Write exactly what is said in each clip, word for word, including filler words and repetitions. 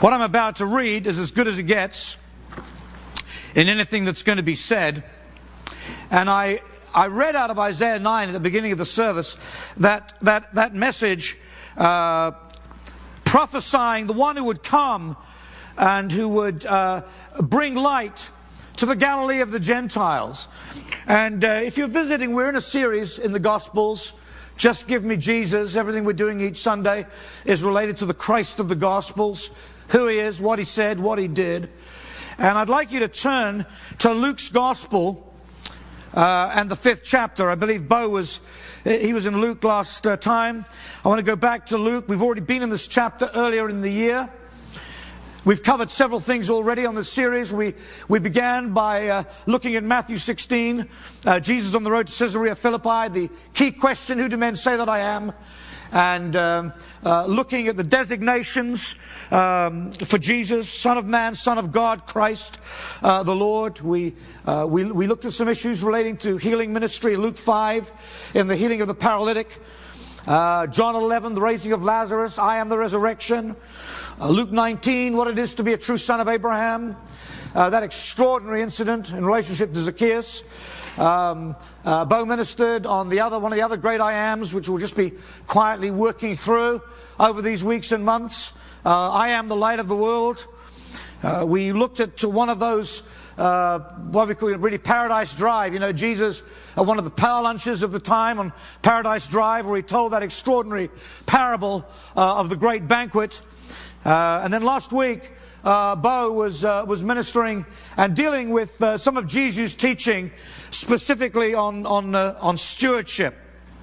What I'm about to read is as good as it gets in anything that's going to be said. And I I read out of Isaiah nine at the beginning of the service that that, that message uh, prophesying the one who would come and who would uh, bring light to the Galilee of the Gentiles. And uh, if you're visiting, we're in a series in the Gospels. Just Give Me Jesus. Everything we're doing each Sunday is related to the Christ of the Gospels, who he is, what he said, what he did. And I'd like you to turn to Luke's Gospel uh, and the fifth chapter. I believe Bo was, he was in Luke last uh, time. I want to go back to Luke. We've already been in this chapter earlier in the year. We've covered several things already on this series. We we began by uh, looking at Matthew sixteen, uh, Jesus on the road to Caesarea Philippi, the key question, who do men say that I am? And um, uh, looking at the designations um, for Jesus, Son of Man, Son of God, Christ, uh, the Lord. We, uh, we, we looked at some issues relating to healing ministry, Luke five, in the healing of the paralytic. Uh, John eleven, the raising of Lazarus, I am the resurrection. Uh, Luke nineteen, what it is to be a true son of Abraham. Uh, that extraordinary incident in relationship to Zacchaeus. Um, uh, Bo ministered on the other one of the other great I ams, which we'll just be quietly working through over these weeks and months. Uh, I am the light of the world. Uh, we looked at one of those, uh, what we call really Paradise Drive. You know, Jesus, uh, one of the power lunches of the time on Paradise Drive, where he told that extraordinary parable uh, of the great banquet. Uh, and then last week, uh, Bo was uh, was ministering and dealing with uh, some of Jesus' teaching, specifically on on uh, on stewardship.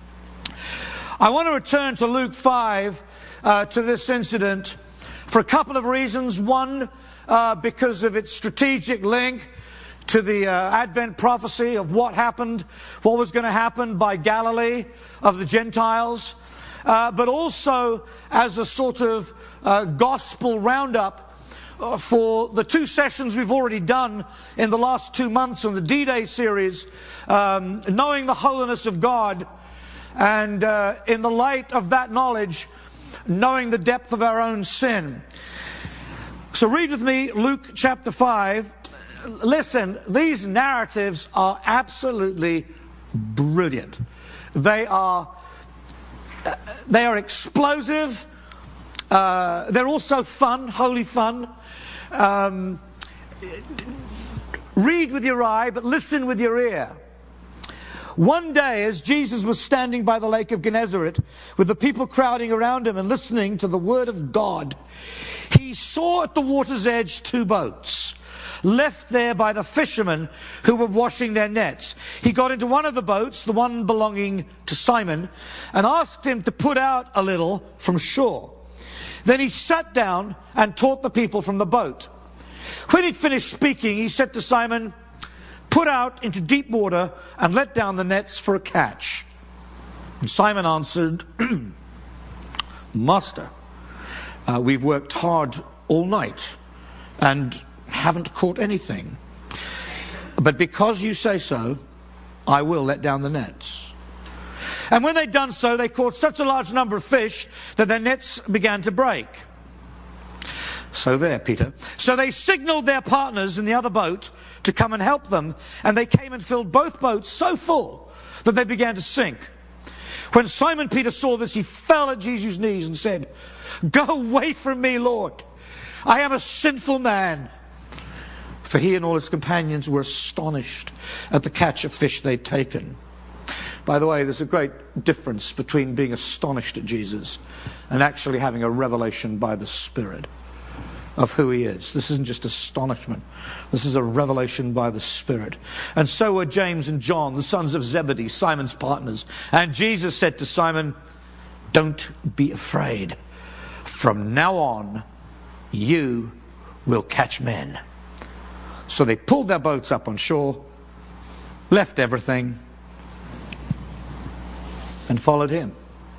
I want to return to Luke five, uh, to this incident, for a couple of reasons. One, uh, because of its strategic link to the uh, Advent prophecy of what happened, what was going to happen by Galilee of the Gentiles, uh, but also as a sort of uh, gospel roundup uh, for the two sessions we've already done in the last two months on the D-Day series, um, knowing the holiness of God, and uh, in the light of that knowledge, knowing the depth of our own sin. So read with me Luke chapter five. Listen, these narratives are absolutely brilliant. They are uh, they are explosive. Uh, they're also fun, holy fun. Um, read with your eye, but listen with your ear. One day, as Jesus was standing by the lake of Gennesaret, with the people crowding around him and listening to the word of God, he saw at the water's edge two boats, left there by the fishermen who were washing their nets. He got into one of the boats, the one belonging to Simon, and asked him to put out a little from shore. Then he sat down and taught the people from the boat. When he'd finished speaking, he said to Simon, "Put out into deep water and let down the nets for a catch." And Simon answered, "Master, uh, we've worked hard all night and haven't caught anything. But because you say so, I will let down the nets." And when they'd done so, they caught such a large number of fish that their nets began to break. So there, Peter. So they signaled their partners in the other boat to come and help them, and they came and filled both boats so full that they began to sink. When Simon Peter saw this, he fell at Jesus' knees and said, "Go away from me, Lord. I am a sinful man." For he and all his companions were astonished at the catch of fish they'd taken. By the way, there's a great difference between being astonished at Jesus and actually having a revelation by the Spirit of who he is. This isn't just astonishment. This is a revelation by the Spirit. And so were James and John, the sons of Zebedee, Simon's partners. And Jesus said to Simon, "Don't be afraid. From now on, you will catch men." So they pulled their boats up on shore, left everything, and followed him.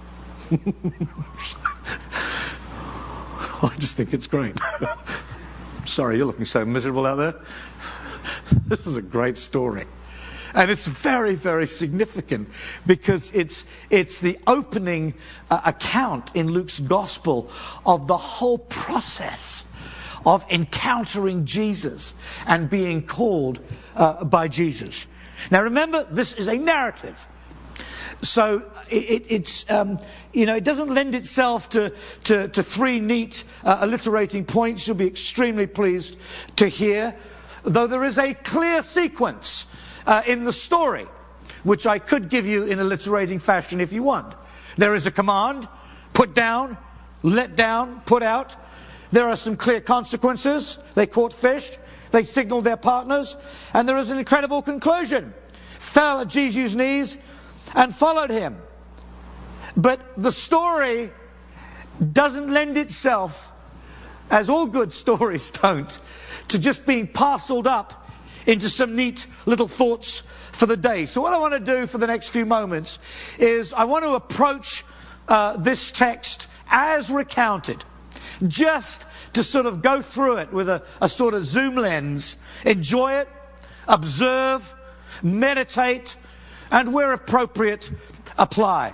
I just think it's great. Sorry, you're looking so miserable out there. This is a great story. And it's very, very significant because it's it's the opening uh, account in Luke's gospel of the whole process of encountering Jesus and being called uh, by Jesus. Now remember, this is a narrative. So it, it, it's, um, you know, it doesn't lend itself to, to, to three neat uh, alliterating points you'll be extremely pleased to hear, though there is a clear sequence uh, in the story, which I could give you in alliterating fashion if you want. There is a command, put down, let down, put out. There are some clear consequences. They caught fish, they signaled their partners, and there is an incredible conclusion. Fell at Jesus' knees and followed him. But the story doesn't lend itself, as all good stories don't, to just being parceled up into some neat little thoughts for the day. So what I want to do for the next few moments is I want to approach uh, this text as recounted, just to sort of go through it with a, a sort of zoom lens, enjoy it, observe, meditate, and where appropriate, apply.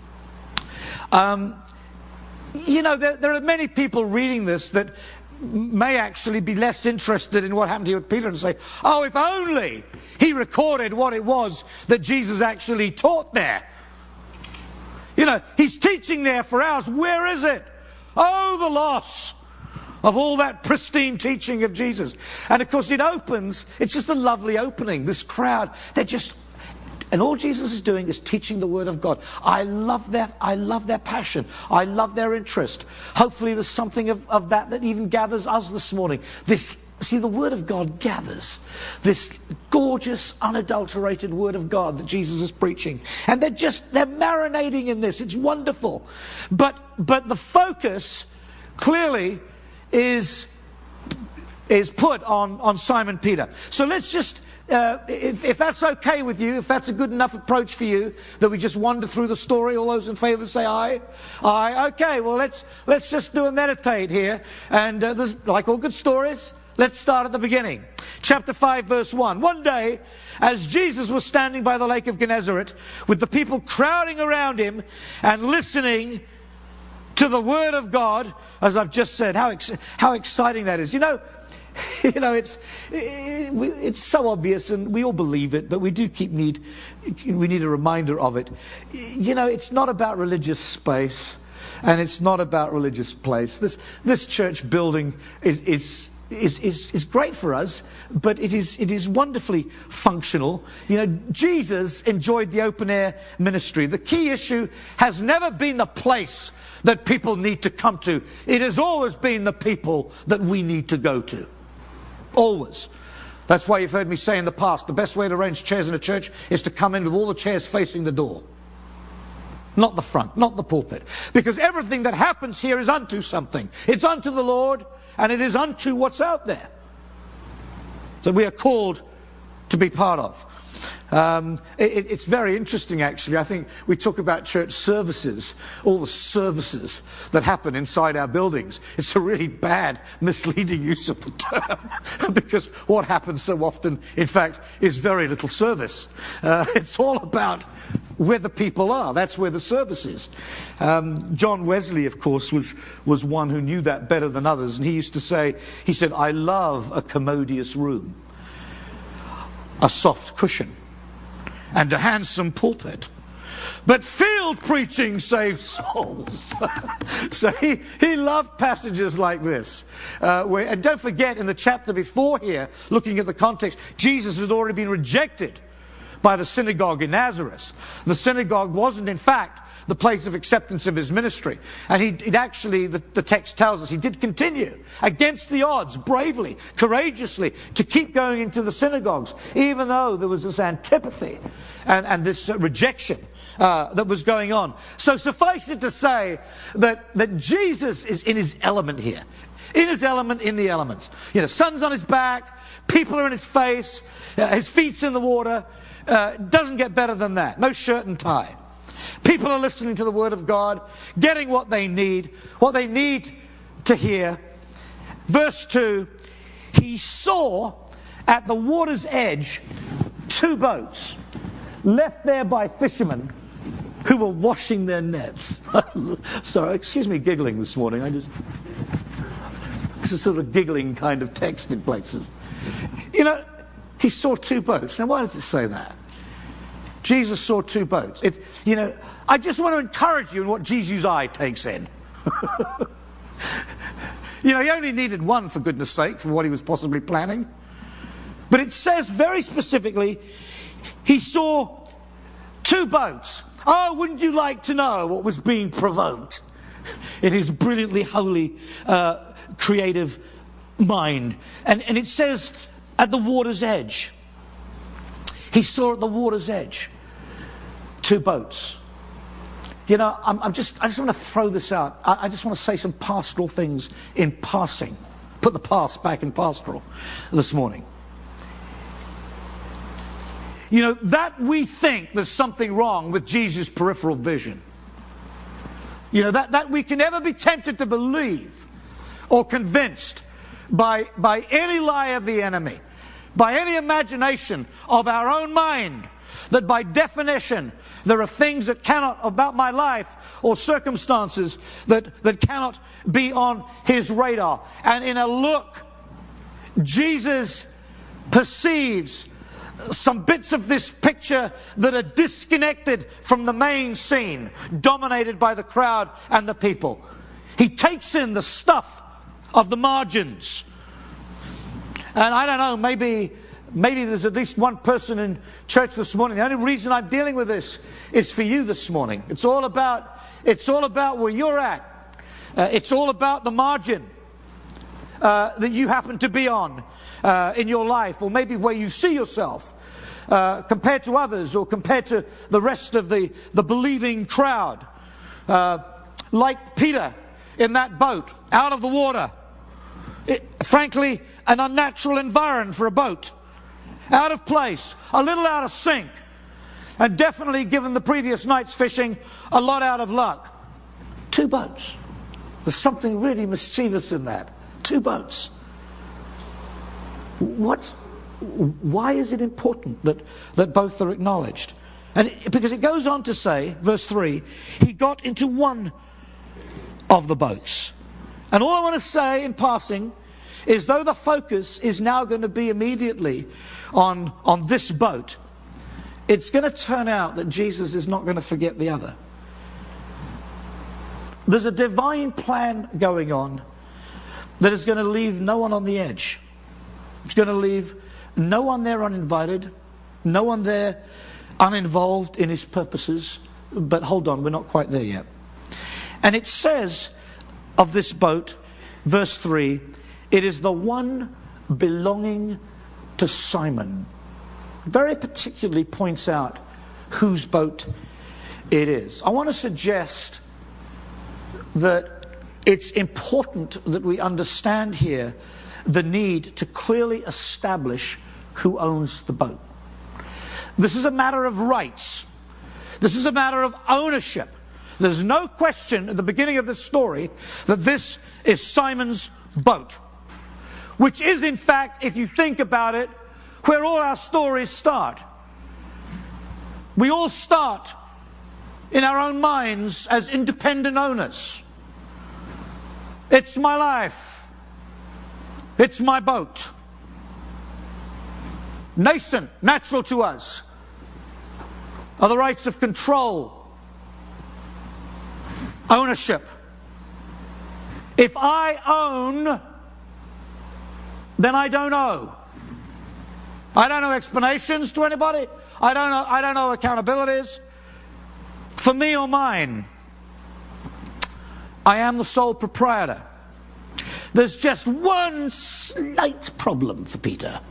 Um, you know, there, there are many people reading this that may actually be less interested in what happened here with Peter and say, oh, if only he recorded what it was that Jesus actually taught there. You know, he's teaching there for hours. Where is it? Oh, the loss of all that pristine teaching of Jesus. And of course it opens, it's just a lovely opening. This crowd, they're just... And all Jesus is doing is teaching the Word of God. I love their, I love their passion. I love their interest. Hopefully there's something of, of that that even gathers us this morning. This, see, the Word of God gathers. This gorgeous, unadulterated Word of God that Jesus is preaching. And they're just, they're marinating in this. It's wonderful. But, but the focus clearly is, is put on, on Simon Peter. So let's just... Uh, if, if that's okay with you, if that's a good enough approach for you, that we just wander through the story, all those in favour say aye. Aye. Okay, well let's let's just do a meditate here. And uh, there's, like all good stories, let's start at the beginning. Chapter five, verse one. One day, as Jesus was standing by the lake of Gennesaret, with the people crowding around him and listening to the word of God, as I've just said, how ex- how exciting that is. You know, You know, it's it's so obvious, and we all believe it, but we do keep need we need a reminder of it. You know, it's not about religious space, and it's not about religious place. This this church building is is is is, is great for us, but it is it is wonderfully functional. You know, Jesus enjoyed the open air ministry. The key issue has never been the place that people need to come to. It has always been the people that we need to go to. Always. That's why you've heard me say in the past, the best way to arrange chairs in a church is to come in with all the chairs facing the door. Not the front, not the pulpit. Because everything that happens here is unto something. It's unto the Lord, and it is unto what's out there that we are called to be part of. Um, it, it's very interesting, actually. I think we talk about church services, all the services that happen inside our buildings. It's a really bad, misleading use of the term, because what happens so often, in fact, is very little service. Uh, it's all about where the people are. That's where the service is. Um, John Wesley, of course, was was one who knew that better than others, and he used to say, he said, "I love a commodious room, a soft cushion, and a handsome pulpit. But field preaching saves souls." So he, he loved passages like this. Uh, where, and don't forget, in the chapter before here, looking at the context, Jesus had already been rejected by the synagogue in Nazareth. The synagogue wasn't, in fact, the place of acceptance of his ministry. And he it actually, the, the text tells us, he did continue against the odds, bravely, courageously, to keep going into the synagogues, even though there was this antipathy and, and this uh, rejection uh, that was going on. So suffice it to say that, that Jesus is in his element here. In his element, in the elements. You know, sun's on his back, people are in his face, uh, his feet's in the water. Uh, doesn't get better than that. No shirt and tie. People are listening to the Word of God, getting what they need, what they need to hear. Verse two, he saw at the water's edge two boats left there by fishermen who were washing their nets. Sorry, excuse me giggling this morning. I just It's a sort of giggling kind of text in places. You know, he saw two boats. Now, why does it say that? Jesus saw two boats. It, you know, I just want to encourage you in what Jesus' eye takes in. You know, he only needed one, for goodness sake, for what he was possibly planning. But it says very specifically, he saw two boats. Oh, wouldn't you like to know what was being provoked in his brilliantly holy, uh, creative mind? And, and it says, at the water's edge. He saw at the water's edge two boats. You know, I'm, I'm just, I just want to throw this out. I, I just want to say some pastoral things in passing. Put the past back in pastoral this morning. You know, that we think there's something wrong with Jesus' peripheral vision. You know, that, that we can never be tempted to believe or convinced by, by any lie of the enemy, by any imagination of our own mind, that by definition there are things that cannot, about my life or circumstances that, that cannot be on his radar. And in a look, Jesus perceives some bits of this picture that are disconnected from the main scene, dominated by the crowd and the people. He takes in the stuff of the margins. And I don't know, maybe maybe there's at least one person in church this morning. The only reason I'm dealing with this is for you this morning. It's all about it's all about where you're at. Uh, it's all about the margin uh, that you happen to be on uh, in your life, or maybe where you see yourself uh, compared to others, or compared to the rest of the, the believing crowd. Uh, like Peter in that boat, out of the water. It, frankly, an unnatural environment for a boat. Out of place, a little out of sync, and definitely, given the previous night's fishing, a lot out of luck. Two boats. There's something really mischievous in that. Two boats. What? Why is it important that, that both are acknowledged? And it, because it goes on to say, verse three, he got into one of the boats. And all I want to say in passing is, though the focus is now going to be immediately on, on this boat, it's going to turn out that Jesus is not going to forget the other. There's a divine plan going on that is going to leave no one on the edge. It's going to leave no one there uninvited, no one there uninvolved in his purposes. But hold on, we're not quite there yet. And it says of this boat, verse three, it is the one belonging to Simon. Very particularly points out whose boat it is. I want to suggest that it's important that we understand here the need to clearly establish who owns the boat. This is a matter of rights. This is a matter of ownership. There's no question at the beginning of this story that this is Simon's boat, which is, in fact, if you think about it, where all our stories start. We all start in our own minds as independent owners. It's my life. It's my boat. Nascent, natural to us, are the rights of control, ownership. If I own, then I don't owe. I don't know explanations to anybody. I don't know, I don't know accountabilities. For me or mine, I am the sole proprietor. There's just one slight problem for Peter.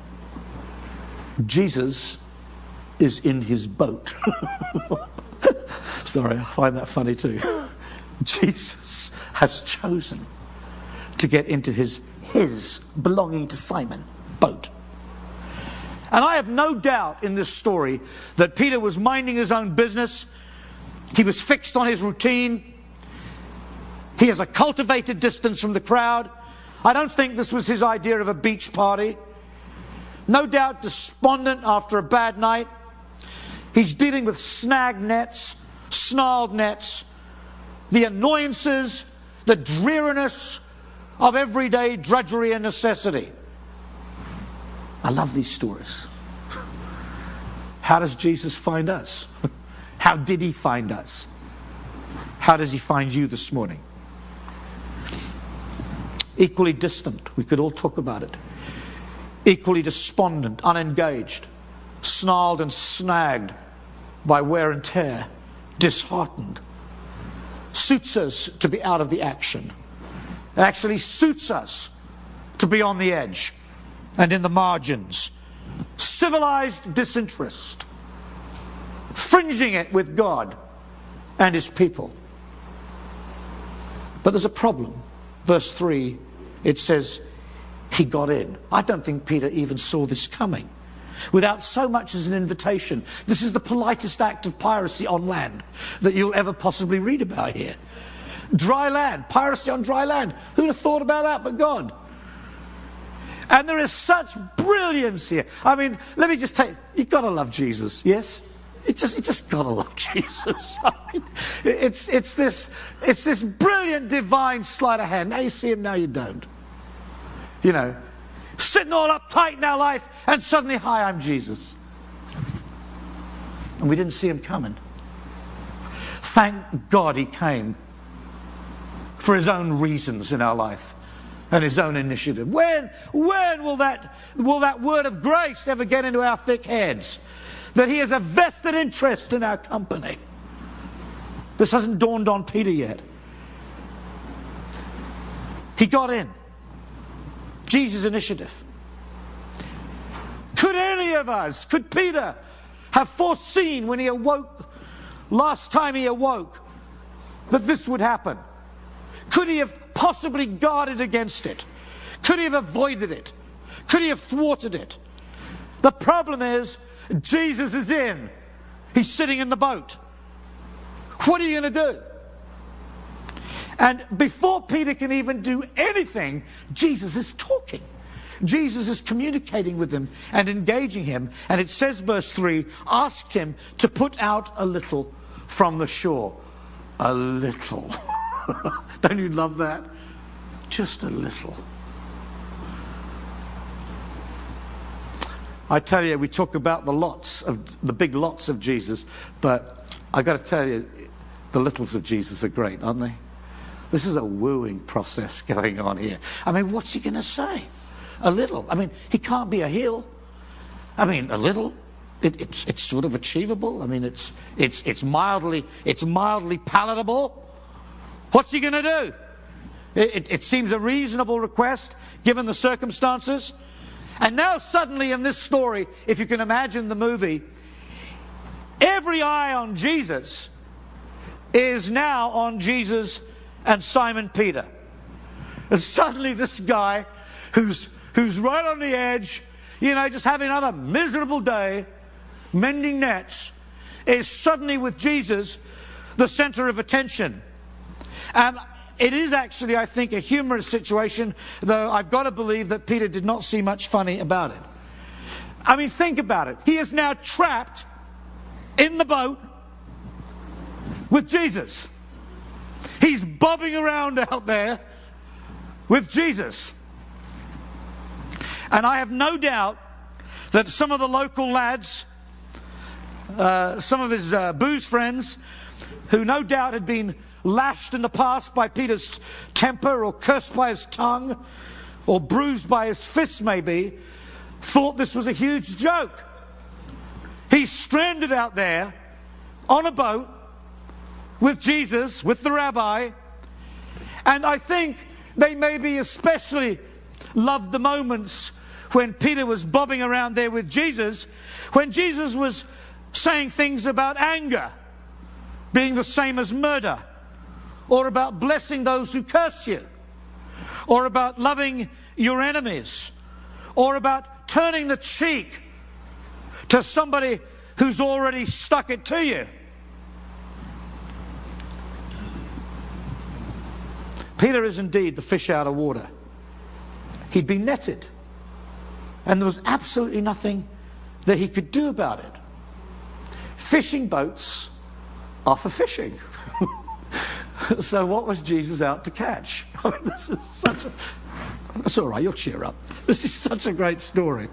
Jesus is in his boat. Sorry, I find that funny too. Jesus has chosen to get into his, his belonging to Simon boat. And I have no doubt in this story that Peter was minding his own business. He was fixed on his routine. He has a cultivated distance from the crowd. I don't think this was his idea of a beach party. No doubt despondent after a bad night. He's dealing with snag nets, snarled nets, the annoyances, the dreariness of everyday drudgery and necessity. I love these stories. How does Jesus find us? How did he find us? How does he find you this morning? Equally distant, we could all talk about it. Equally despondent, unengaged, snarled and snagged by wear and tear, disheartened. Suits us to be out of the action. It actually suits us to be on the edge and in the margins. Civilized disinterest, fringing it with God and his people. But there's a problem. Verse three, it says, he got in. I don't think Peter even saw this coming. Without so much as an invitation. This is the politest act of piracy on land that you'll ever possibly read about here. Dry land, piracy on dry land. Who'd have thought about that but God? And there is such brilliance here. I mean, let me just take, you've got to love Jesus, yes? You just, you just got to love Jesus. I mean, it's, it's, this, it's this brilliant divine sleight of hand. Now you see him, now you don't. You know, sitting all uptight in our life, and suddenly, hi, I'm Jesus. And we didn't see him coming. Thank God he came for his own reasons in our life and his own initiative. When, when will that, will that word of grace ever get into our thick heads? That he has a vested interest in our company. This hasn't dawned on Peter yet. He got in. Jesus' initiative. Could any of us, could Peter have foreseen when he awoke, last time he awoke, that this would happen? Could he have possibly guarded against it? Could he have avoided it? Could he have thwarted it? The problem is, Jesus is in. He's sitting in the boat. What are you going to do? And before Peter can even do anything, Jesus is talking. Jesus is communicating with him and engaging him. And it says, verse three, asked him to put out a little from the shore. A little. Don't you love that? Just a little. I tell you, we talk about the lots of the big lots of Jesus, but I got to tell you, the littles of Jesus are great, aren't they? This is a wooing process going on here. I mean, what's he going to say? A little. I mean, he can't be a hill. I mean, a little. It, it's it's sort of achievable. I mean, it's it's it's mildly it's mildly palatable. What's he going to do? It, it, it seems a reasonable request given the circumstances. And now suddenly in this story, if you can imagine the movie, every eye on Jesus is now on Jesus and Simon Peter. And suddenly this guy who's who's right on the edge, you know, just having another miserable day, mending nets, is suddenly with Jesus the center of attention. And it is actually, I think, a humorous situation, though I've got to believe that Peter did not see much funny about it. I mean, think about it. He is now trapped in the boat with Jesus. He's bobbing around out there with Jesus. And I have no doubt that some of the local lads, uh, some of his uh, booze friends, who no doubt had been lashed in the past by Peter's temper, or cursed by his tongue, or bruised by his fists maybe, thought this was a huge joke. He's stranded out there on a boat with Jesus, with the rabbi, and I think they maybe especially loved the moments when Peter was bobbing around there with Jesus, when Jesus was saying things about anger being the same as murder, or about blessing those who curse you, or about loving your enemies, or about turning the cheek to somebody who's already stuck it to you. Peter is indeed the fish out of water. He'd been netted, and there was absolutely nothing that he could do about it. Fishing boats are for fishing. So what was Jesus out to catch? I mean, this is such a... That's all right, you'll cheer up. This is such a great story.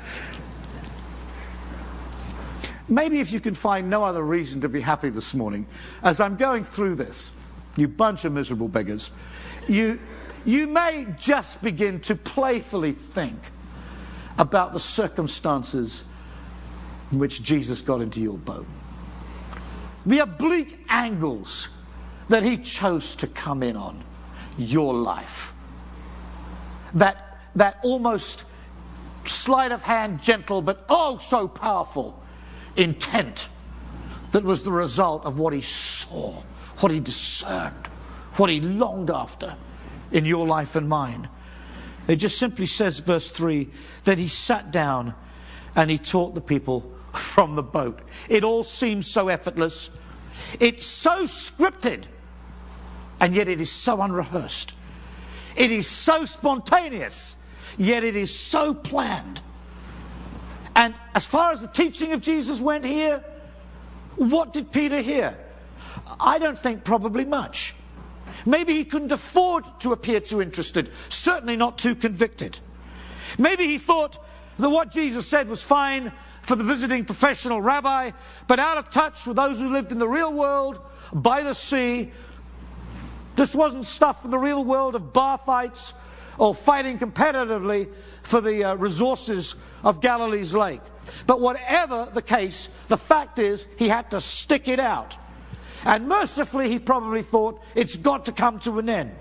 Maybe if you can find no other reason to be happy this morning, as I'm going through this, you bunch of miserable beggars, you, you may just begin to playfully think about the circumstances in which Jesus got into your boat. The oblique angles that he chose to come in on your life. That, that almost sleight of hand, gentle, but oh so powerful intent that was the result of what he saw, what he discerned, what he longed after in your life and mine. It just simply says, verse three, that he sat down and he taught the people from the boat. It all seems so effortless. It's so scripted, and yet it is so unrehearsed. It is so spontaneous, yet it is so planned. And as far as the teaching of Jesus went here, what did Peter hear? I don't think probably much. Maybe he couldn't afford to appear too interested, certainly not too convicted. Maybe he thought that what Jesus said was fine for the visiting professional rabbi, but out of touch with those who lived in the real world, by the sea. This wasn't stuff for the real world of bar fights or fighting competitively for the uh, resources of Galilee's lake. But whatever the case, the fact is he had to stick it out. And mercifully he probably thought it's got to come to an end.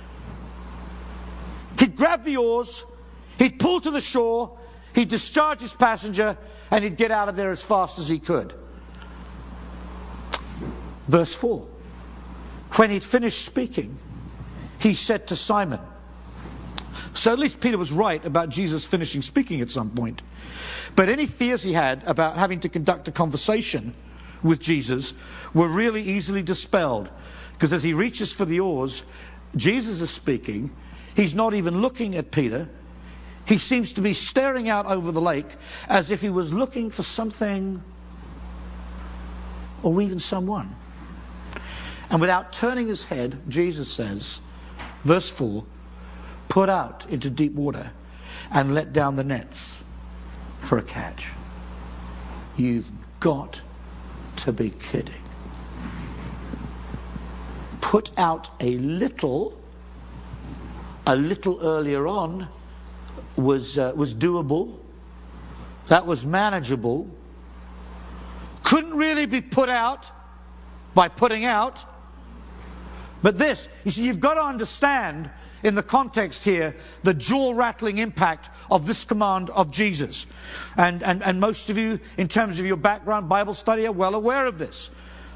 He'd grab the oars, he'd pull to the shore, he'd discharge his passenger, and he'd get out of there as fast as he could. Verse four. When he'd finished speaking, he said to Simon. So at least Peter was right about Jesus finishing speaking at some point. But any fears he had about having to conduct a conversation with Jesus were really easily dispelled. Because as he reaches for the oars, Jesus is speaking. He's not even looking at Peter. He seems to be staring out over the lake as if he was looking for something or even someone. And without turning his head, Jesus says, verse four, put out into deep water and let down the nets for a catch. You've got to be kidding. Put out a little, a little earlier on was, uh, was doable. That was manageable. Couldn't really be put out by putting out. But this, you see, you've got to understand in the context here the jaw-rattling impact of this command of Jesus. And, and, and most of you, in terms of your background Bible study, are well aware of this.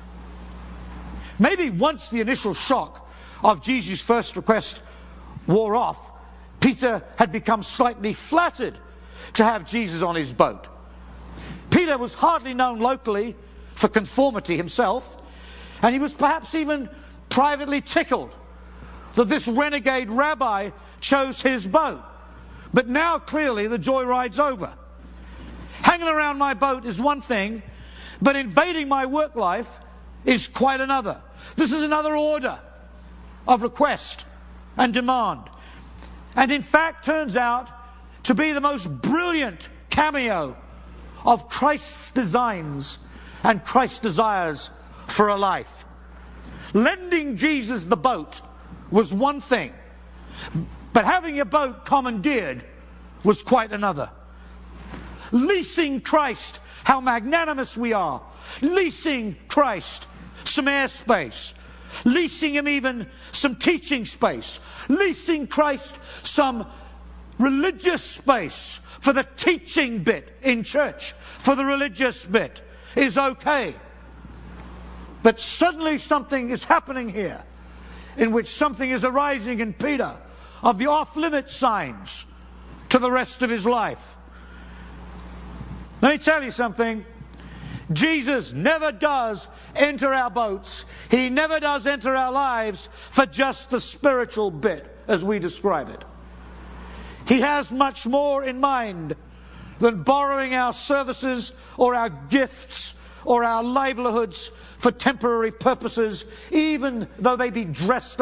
Maybe once the initial shock of Jesus' first request wore off, Peter had become slightly flattered to have Jesus on his boat. Peter was hardly known locally for conformity himself, and he was perhaps even privately tickled that this renegade rabbi chose his boat. But now clearly the joyride's over. Hanging around my boat is one thing, but invading my work life is quite another. This is another order of request and demand. And in fact turns out to be the most brilliant cameo of Christ's designs and Christ's desires for a life. Lending Jesus the boat was one thing, but having your boat commandeered was quite another. Leasing Christ, how magnanimous we are. Leasing Christ some airspace. Leasing him even some teaching space. Leasing Christ some religious space for the teaching bit in church, for the religious bit, is okay. But suddenly something is happening here in which something is arising in Peter of the off-limit signs to the rest of his life. Let me tell you something. Jesus never does enter our boats. He never does enter our lives for just the spiritual bit, as we describe it. He has much more in mind than borrowing our services or our gifts or our livelihoods for temporary purposes, even though they be dressed up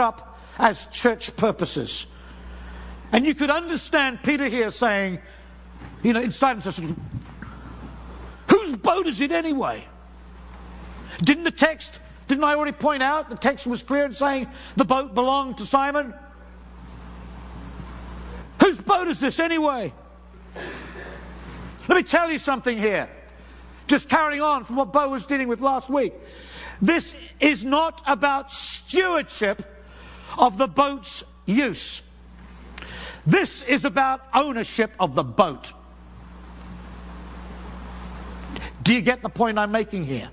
as church purposes. And you could understand Peter here saying, you know, inside himself, whose boat is it anyway? Didn't the text, didn't I already point out, the text was clear in saying the boat belonged to Simon? Whose boat is this anyway? Let me tell you something here. Just carrying on from what Bo was dealing with last week. This is not about stewardship of the boat's use. This is about ownership of the boat. Do you get the point I'm making here?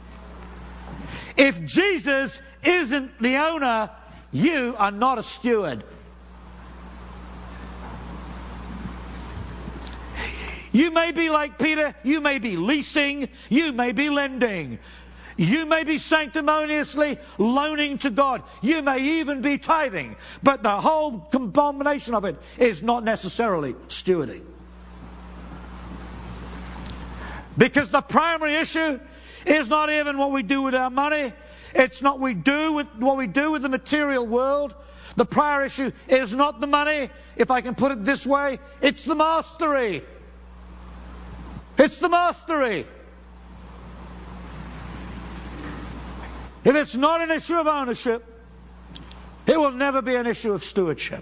If Jesus isn't the owner, you are not a steward. You may be like Peter, you may be leasing, you may be lending. You may be sanctimoniously loaning to God. You may even be tithing. But the whole combination of it is not necessarily stewarding. Because the primary issue is not even what we do with our money. It's not we do with what we do with the material world. The prior issue is not the money, if I can put it this way. It's the mastery. It's the mastery. If it's not an issue of ownership, it will never be an issue of stewardship.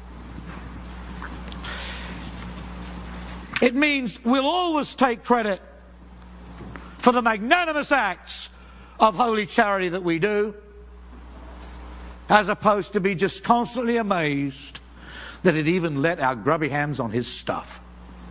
It means we'll always take credit for the magnanimous acts of holy charity that we do, as opposed to be just constantly amazed that it even let our grubby hands on his stuff.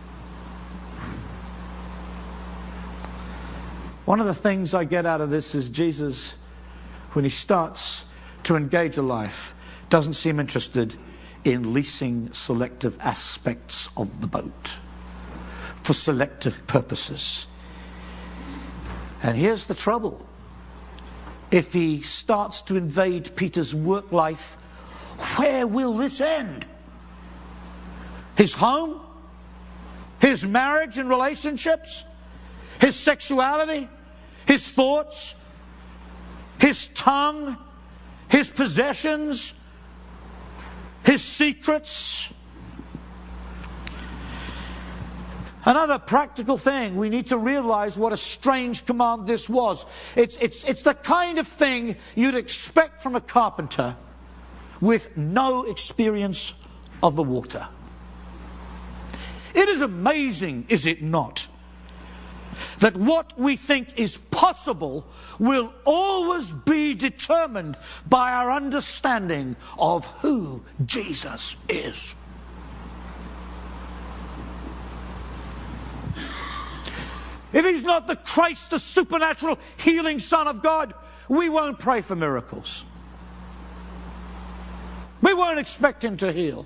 One of the things I get out of this is Jesus, when he starts to engage a life, doesn't seem interested in leasing selective aspects of the boat for selective purposes. And here's the trouble. If he starts to invade Peter's work life, where will this end? His home? His marriage and relationships? His sexuality? His thoughts? His tongue? His possessions? His secrets? Another practical thing, we need to realize what a strange command this was. It's, it's, it's the kind of thing you'd expect from a carpenter with no experience of the water. It is amazing, is it not, that what we think is possible will always be determined by our understanding of who Jesus is. If he's not the Christ, the supernatural healing Son of God, we won't pray for miracles. We won't expect him to heal.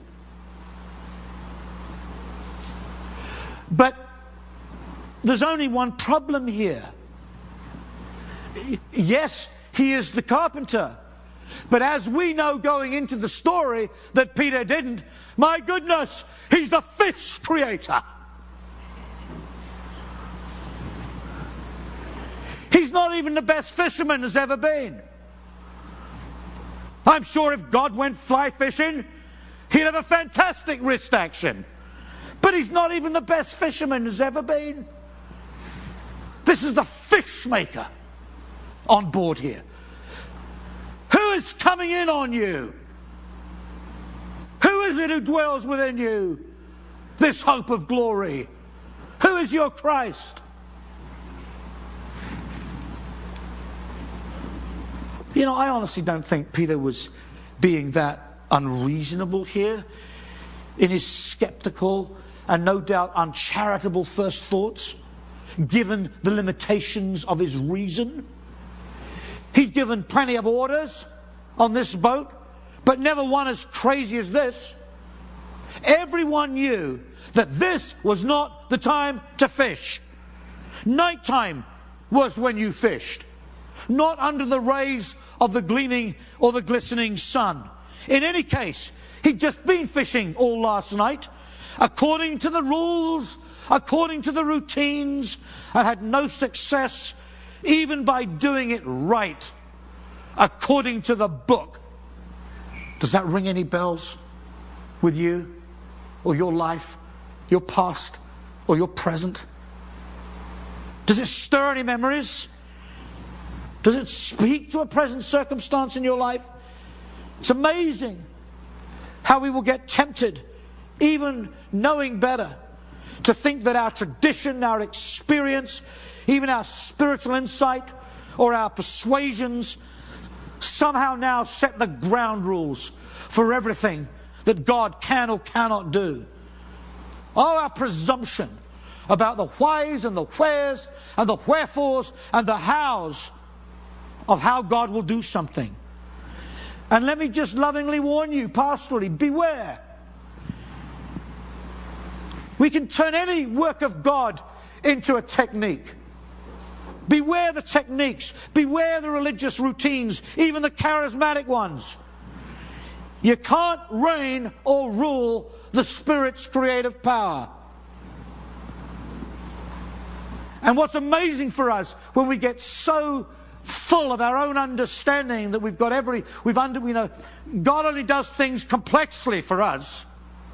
But there's only one problem here. Yes, he is the carpenter. But as we know going into the story that Peter didn't, my goodness, he's the fish creator. He's not even the best fisherman there's ever been. I'm sure if God went fly fishing, he'd have a fantastic wrist action. But he's not even the best fisherman there's ever been. This is the fish maker on board here. Who is coming in on you? Who is it who dwells within you? This hope of glory. Who is your Christ? You know, I honestly don't think Peter was being that unreasonable here in his skeptical and no doubt uncharitable first thoughts, given the limitations of his reason. He'd given plenty of orders on this boat, but never one as crazy as this. Everyone knew that this was not the time to fish. Nighttime was when you fished, not under the rays of the gleaming or the glistening sun. In any case, he'd just been fishing all last night, according to the rules, according to the routines, and had no success even by doing it right, according to the book. Does that ring any bells with you or your life, your past or your present? Does it stir any memories? Does it speak to a present circumstance in your life? It's amazing how we will get tempted, even knowing better, to think that our tradition, our experience, even our spiritual insight or our persuasions somehow now set the ground rules for everything that God can or cannot do. Oh, our presumption about the whys and the wheres and the wherefores and the hows of how God will do something. And let me just lovingly warn you, pastorally, beware. We can turn any work of God into a technique. Beware the techniques. Beware the religious routines, even the charismatic ones. You can't reign or rule the Spirit's creative power. And what's amazing for us, when we get so full of our own understanding that we've got every, we've under, you know, God only does things complexly for us.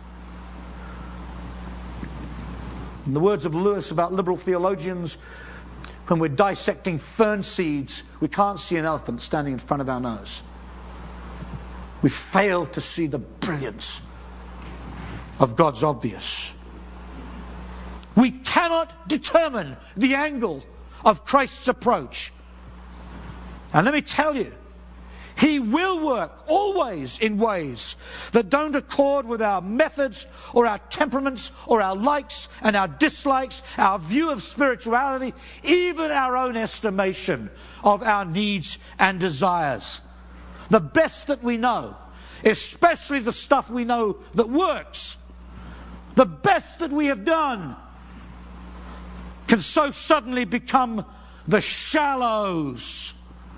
In the words of Lewis about liberal theologians, when we're dissecting fern seeds, we can't see an elephant standing in front of our nose. We fail to see the brilliance of God's obvious. We cannot determine the angle of Christ's approach. And let me tell you, He will work always in ways that don't accord with our methods or our temperaments or our likes and our dislikes, our view of spirituality, even our own estimation of our needs and desires. The best that we know, especially the stuff we know that works, the best that we have done, can so suddenly become the shallows,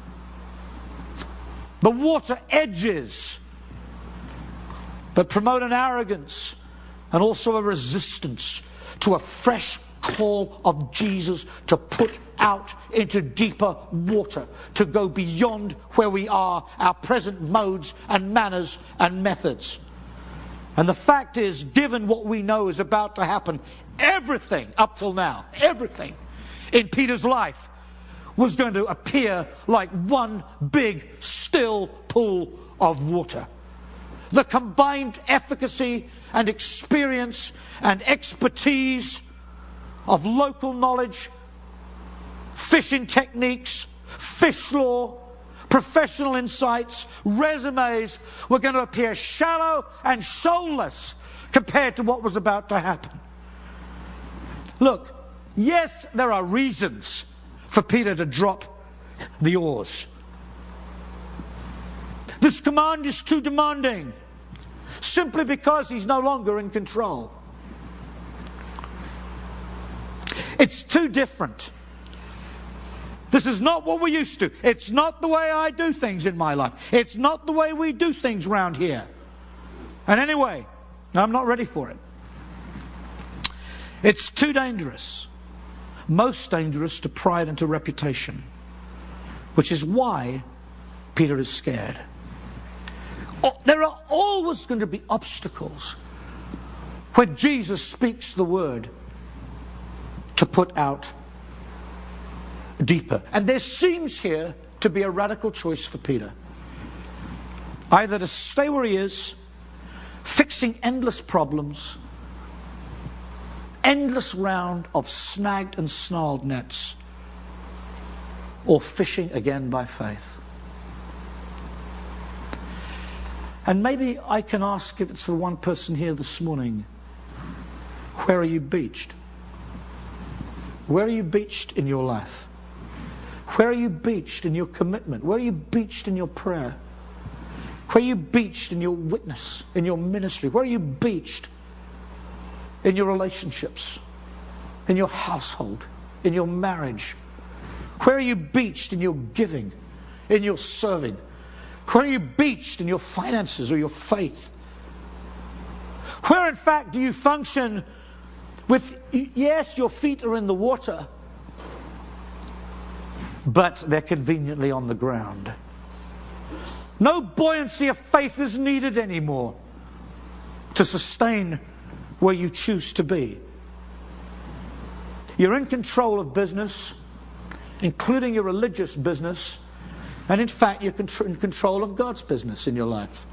the water edges that promote an arrogance and also a resistance to a fresh call of Jesus to put out into deeper water, to go beyond where we are, our present modes and manners and methods. And the fact is, given what we know is about to happen, everything up till now, everything in Peter's life was going to appear like one big still pool of water. The combined efficacy and experience and expertise of local knowledge, fishing techniques, fish lore, professional insights, resumes were going to appear shallow and soulless compared to what was about to happen. Look, yes, there are reasons for Peter to drop the oars. This command is too demanding, simply because he's no longer in control. It's too different. This is not what we're used to. It's not the way I do things in my life. It's not the way we do things round here. And anyway, I'm not ready for it. It's too dangerous. Most dangerous to pride and to reputation. Which is why Peter is scared. Oh, there are always going to be obstacles when Jesus speaks the word to put out deeper. And there seems here to be a radical choice for Peter. Either to stay where he is, fixing endless problems, endless round of snagged and snarled nets, or fishing again by faith. And maybe I can ask, if it's for one person here this morning, where are you beached? Where are you beached in your life? Where are you beached in your commitment? Where are you beached in your prayer? Where are you beached in your witness, in your ministry? Where are you beached in your relationships, in your household, in your marriage? Where are you beached in your giving, in your serving? Where are you beached in your finances or your faith? Where, in fact, do you function with, yes, your feet are in the water, but they're conveniently on the ground? No buoyancy of faith is needed anymore to sustain where you choose to be. You're in control of business, including your religious business, and in fact you're in control of God's business in your life.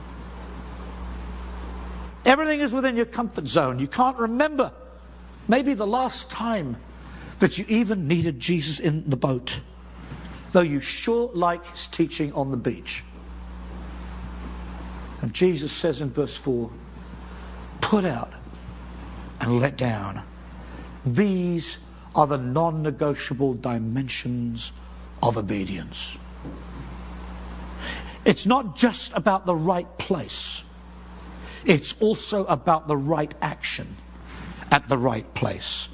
Everything is within your comfort zone. You can't remember maybe the last time that you even needed Jesus in the boat, though you sure like his teaching on the beach. And Jesus says in verse four, put out and let down. These are the non-negotiable dimensions of obedience. It's not just about the right place. It's also about the right action at the right place.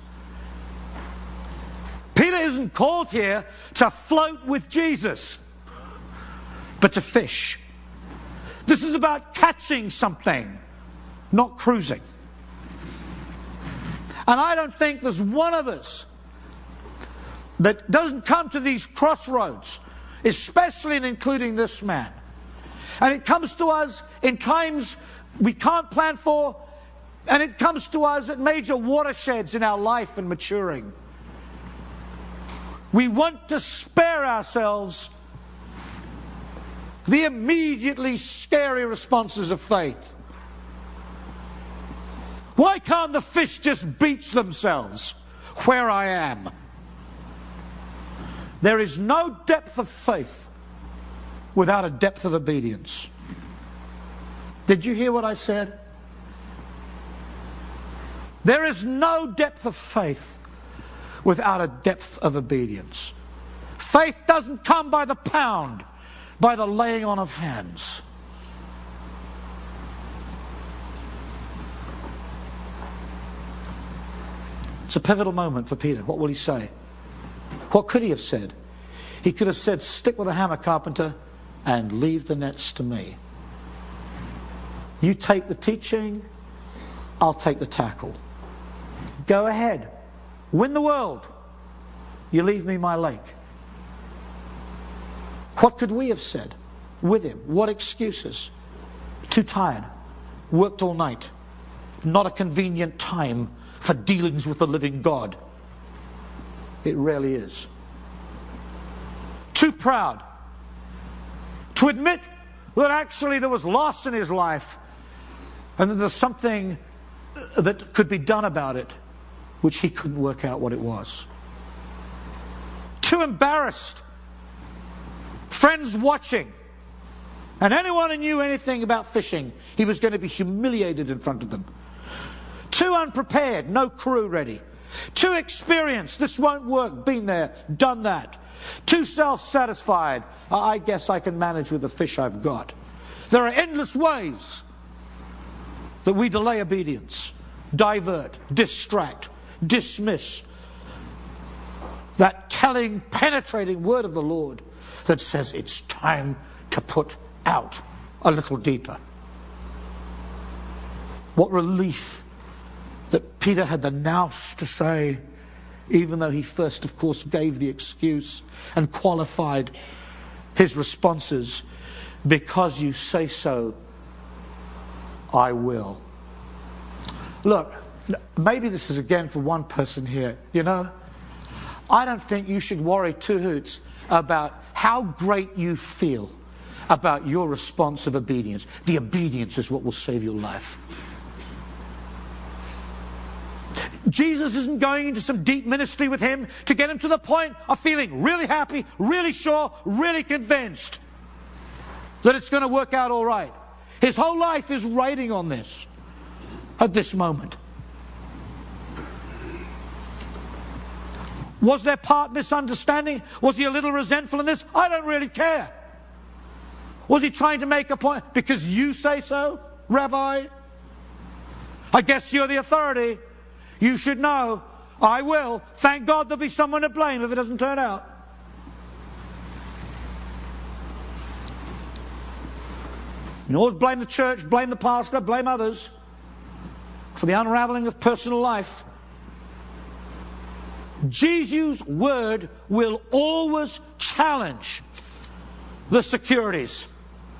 Peter isn't called here to float with Jesus, but to fish. This is about catching something, not cruising. And I don't think there's one of us that doesn't come to these crossroads, especially and including this man. And it comes to us in times we can't plan for, and it comes to us at major watersheds in our life and maturing. We want to spare ourselves the immediately scary responses of faith. Why can't the fish just beach themselves where I am? There is no depth of faith without a depth of obedience. Did you hear what I said? There is no depth of faith without a depth of obedience. Faith doesn't come by the pound, by the laying on of hands. It's a pivotal moment for Peter. What will he say? What could he have said? He could have said, stick with the hammer, carpenter, and leave the nets to me. You take the teaching, I'll take the tackle. Go ahead. Win the world. You leave me my lake. What could we have said with him? What excuses? Too tired. Worked all night. Not a convenient time for dealings with the living God. It rarely is. Too proud to admit that actually there was loss in his life and that there's something that could be done about it, which he couldn't work out what it was. Too embarrassed. Friends watching. And anyone who knew anything about fishing, he was going to be humiliated in front of them. Too unprepared, no crew ready. Too experienced, this won't work, been there, done that. Too self-satisfied, I guess I can manage with the fish I've got. There are endless ways that we delay obedience, divert, distract, dismiss that telling, penetrating word of the Lord that says it's time to put out a little deeper. What relief that Peter had the nous to say, even though he first, of course, gave the excuse and qualified his responses, because you say so, I will. Look, maybe this is again for one person here, you know. I don't think you should worry two hoots about how great you feel about your response of obedience. The obedience is what will save your life. Jesus isn't going into some deep ministry with him to get him to the point of feeling really happy, really sure, really convinced that it's going to work out all right. His whole life is riding on this at this moment. Was there part misunderstanding? Was he a little resentful in this? I don't really care. Was he trying to make a point? Because you say so, Rabbi? I guess you're the authority. You should know. I will. Thank God there'll be someone to blame if it doesn't turn out. You can always blame the church, blame the pastor, blame others for the unraveling of personal life. Jesus' word will always challenge the securities.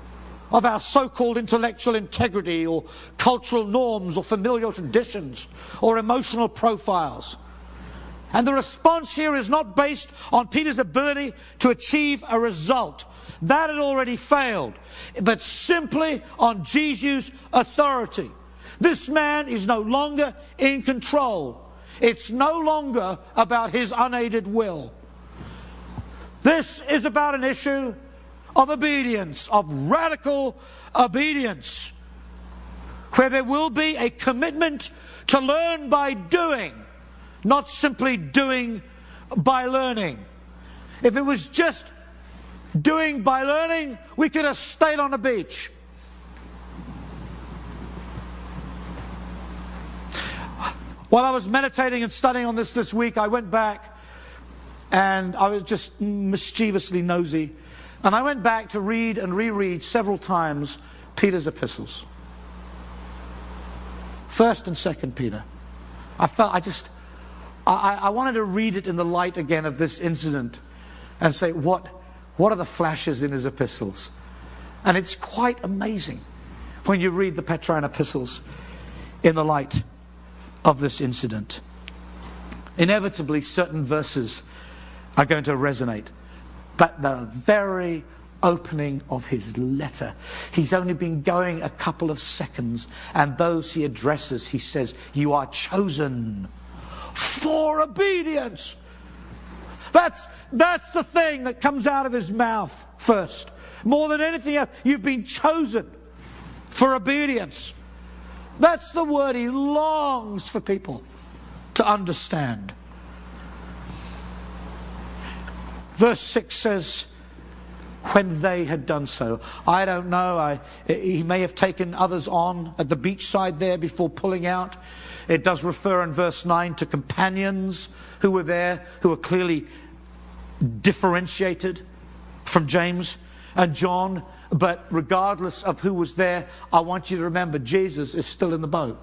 of our so-called intellectual integrity or cultural norms or familial traditions or emotional profiles. And the response here is not based on Peter's ability to achieve a result. That had already failed. But simply on Jesus' authority. This man is no longer in control. It's no longer about his unaided will. This is about an issue of obedience, of radical obedience, where there will be a commitment to learn by doing, not simply doing by learning. If it was just doing by learning, we could have stayed on the beach. While I was meditating and studying on this this week, I went back and I was just mischievously nosy. And I went back to read and reread several times Peter's epistles. First and Second Peter. I felt, I just, I, I wanted to read it in the light again of this incident and say, what, what are the flashes in his epistles? And it's quite amazing when you read the Petrine epistles in the light of this incident. Inevitably, certain verses are going to resonate. But the very opening of his letter, he's only been going a couple of seconds, and those he addresses, he says, you are chosen for obedience. That's, that's the thing that comes out of his mouth first. More than anything else, you've been chosen for obedience. That's the word he longs for people to understand. Verse six says, when they had done so. I don't know. I, he may have taken others on at the beachside there before pulling out. It does refer in verse nine to companions who were there, who were clearly differentiated from James and John. But regardless of who was there, I want you to remember Jesus is still in the boat.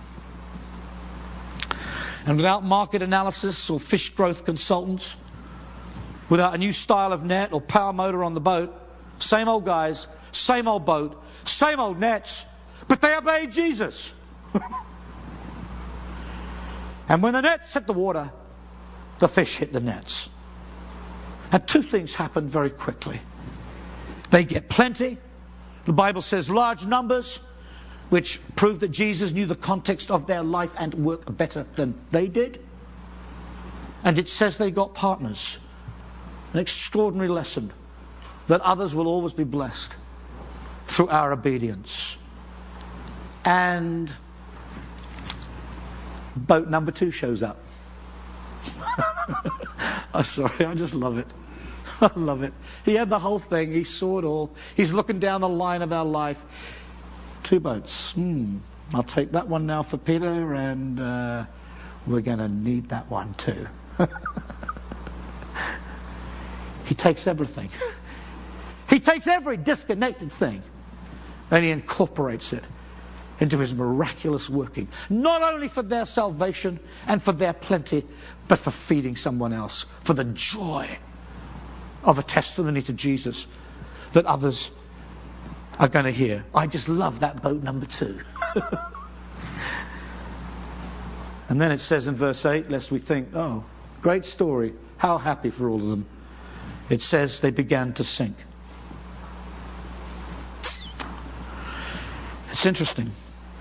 And without market analysis or fish growth consultants, without a new style of net or power motor on the boat, same old guys, same old boat, same old nets, but they obeyed Jesus. And when the nets hit the water, the fish hit the nets. And two things happen very quickly. They get plenty. The Bible says large numbers, which prove that Jesus knew the context of their life and work better than they did. And it says they got partners. An extraordinary lesson that others will always be blessed through our obedience. And boat number two shows up. I'm sorry, I just love it. I love it. He had the whole thing. He saw it all. He's looking down the line of our life. Two boats. Hmm. I'll take that one now for Peter, and uh, we're going to need that one too. He takes everything. He takes every disconnected thing and he incorporates it into his miraculous working. Not only for their salvation and for their plenty, but for feeding someone else. For the joy of a testimony to Jesus that others are going to hear. I just love that boat number two. And then it says in verse eight, lest we think, oh, great story. How happy for all of them. It says they began to sink. It's interesting.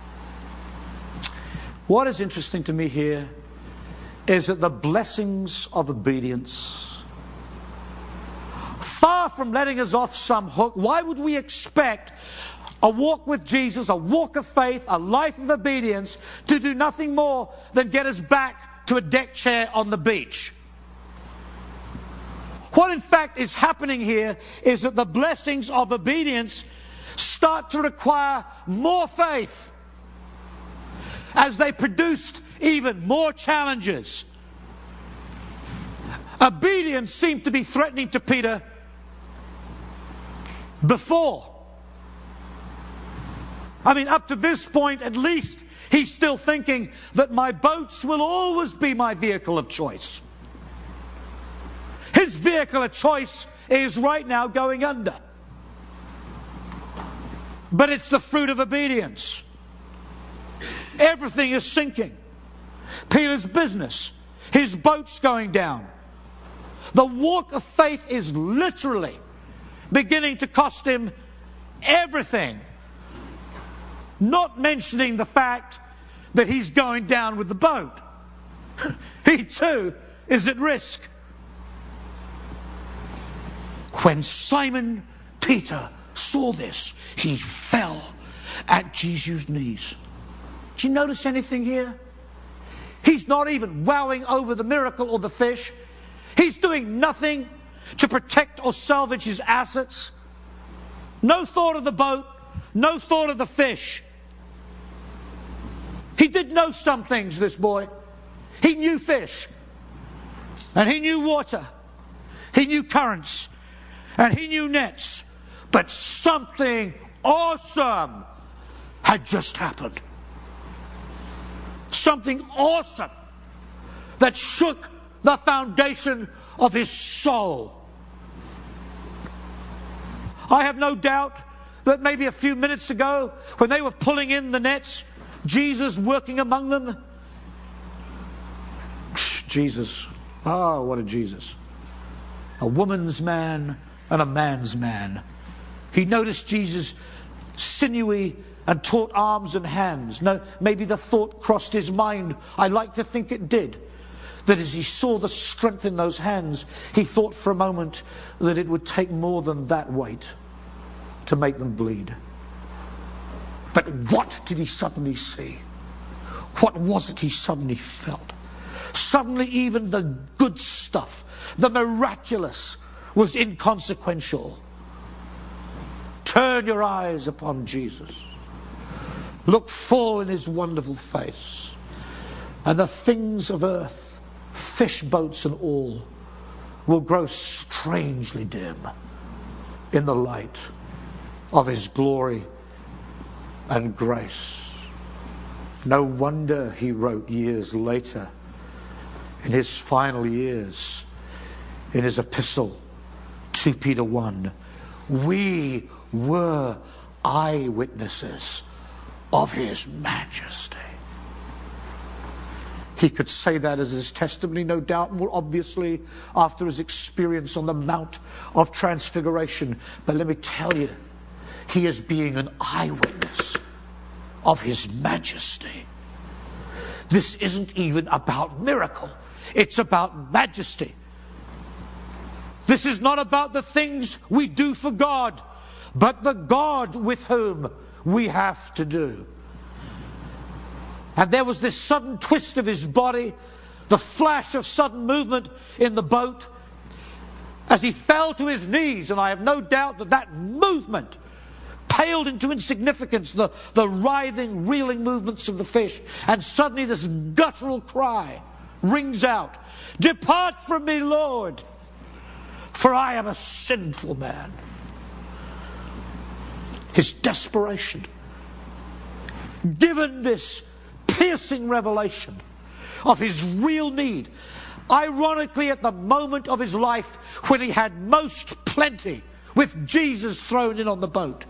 What is interesting to me here is that the blessings of obedience, far from letting us off some hook, why would we expect a walk with Jesus, a walk of faith, a life of obedience to do nothing more than get us back to a deck chair on the beach? What in fact is happening here is that the blessings of obedience start to require more faith as they produced even more challenges. Obedience seemed to be threatening to Peter before. I mean, up to this point at least, he's still thinking that my boats will always be my vehicle of choice. His vehicle of choice is right now going under. But it's the fruit of obedience. Everything is sinking. Peter's business, his boat's going down. The walk of faith is literally beginning to cost him everything. Not mentioning the fact that he's going down with the boat. He too is at risk. When Simon Peter saw this, he fell at Jesus' knees. Do you notice anything here? He's not even wowing over the miracle or the fish. He's doing nothing to protect or salvage his assets. No thought of the boat, no thought of the fish. He did know some things, this boy. He knew fish, and he knew water, he knew currents, and he knew nets. But something awesome had just happened. Something awesome that shook the foundation of his soul. I have no doubt that maybe a few minutes ago, when they were pulling in the nets, Jesus working among them. Jesus. Oh, what a Jesus. A woman's man and a man's man. He noticed Jesus' sinewy and taut arms and hands. No, maybe the thought crossed his mind. I like to think it did. That as he saw the strength in those hands, he thought for a moment that it would take more than that weight to make them bleed. But what did he suddenly see? What was it he suddenly felt? Suddenly even the good stuff, the miraculous, was inconsequential. Turn your eyes upon Jesus. Look full in his wonderful face. And the things of earth, fish boats and all, will grow strangely dim in the light of his glory and grace. No wonder he wrote years later, in his final years, in his epistle, Second Peter one, we were eyewitnesses of his majesty. He could say that as his testimony, no doubt, more obviously after his experience on the Mount of Transfiguration. But let me tell you, he is being an eyewitness of his majesty. This isn't even about miracle. It's about majesty. This is not about the things we do for God, but the God with whom we have to do. And there was this sudden twist of his body, the flash of sudden movement in the boat as he fell to his knees. And I have no doubt that that movement paled into insignificance, the, the writhing, reeling movements of the fish. And suddenly this guttural cry rings out, "Depart from me, Lord, for I am a sinful man." His desperation, given this piercing revelation of his real need, ironically at the moment of his life when he had most plenty, with Jesus thrown in on the boat.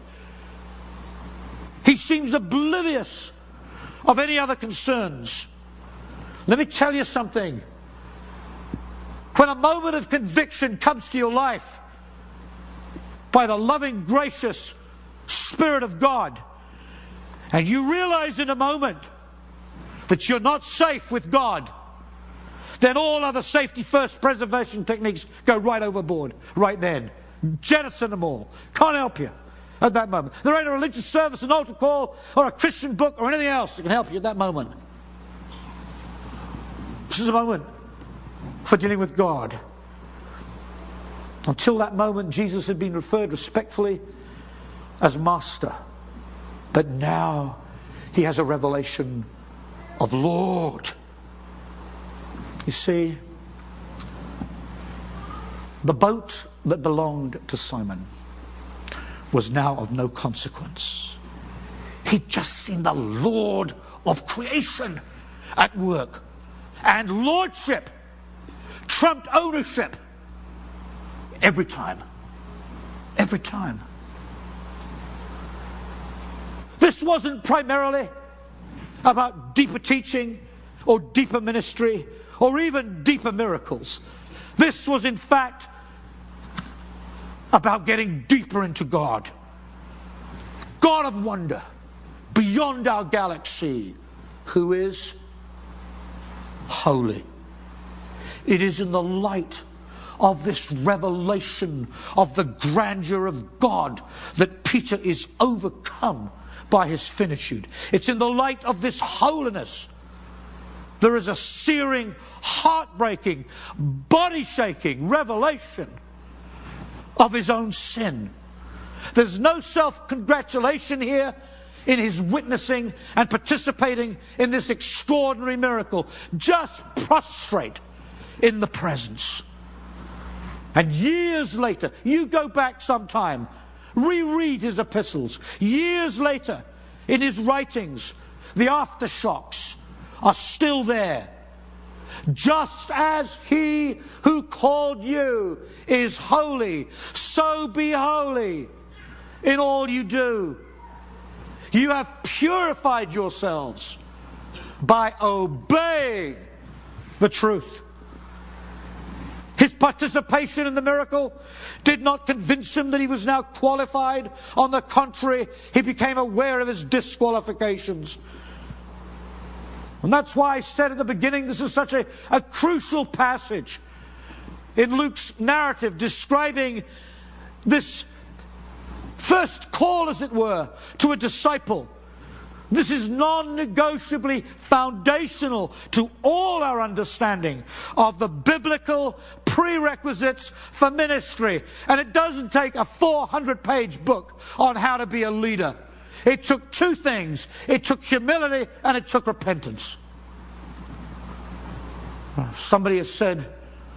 He seems oblivious of any other concerns. Let me tell you something. When a moment of conviction comes to your life by the loving, gracious Spirit of God, and you realize in a moment that you're not safe with God, then all other safety first preservation techniques go right overboard, right then. Jettison them all. Can't help you at that moment. There ain't a religious service, an altar call, or a Christian book, or anything else that can help you at that moment. This is a moment for dealing with God. Until that moment, Jesus had been referred respectfully as Master. But now he has a revelation of Lord. You see, the boat that belonged to Simon was now of no consequence. He'd just seen the Lord of creation at work. And lordship trumped ownership every time. Every time. This wasn't primarily about deeper teaching or deeper ministry or even deeper miracles. This was in fact about getting deeper into God. God of wonder, beyond our galaxy, who is holy. It is in the light of this revelation of the grandeur of God that Peter is overcome by his finitude. It's in the light of this holiness there is a searing, heartbreaking, body-shaking revelation of his own sin. There's no self-congratulation here in his witnessing and participating in this extraordinary miracle. Just prostrate in the presence. And years later, you go back sometime, reread his epistles. Years later, in his writings, the aftershocks are still there. Just as he who called you is holy, so be holy in all you do. You have purified yourselves by obeying the truth. His participation in the miracle did not convince him that he was now qualified. On the contrary, he became aware of his disqualifications. And that's why I said at the beginning, this is such a, a crucial passage in Luke's narrative describing this first call, as it were, to a disciple. This is non-negotiably foundational to all our understanding of the biblical prerequisites for ministry. And it doesn't take a four hundred page book on how to be a leader. It took two things. It took humility and it took repentance. Somebody has said,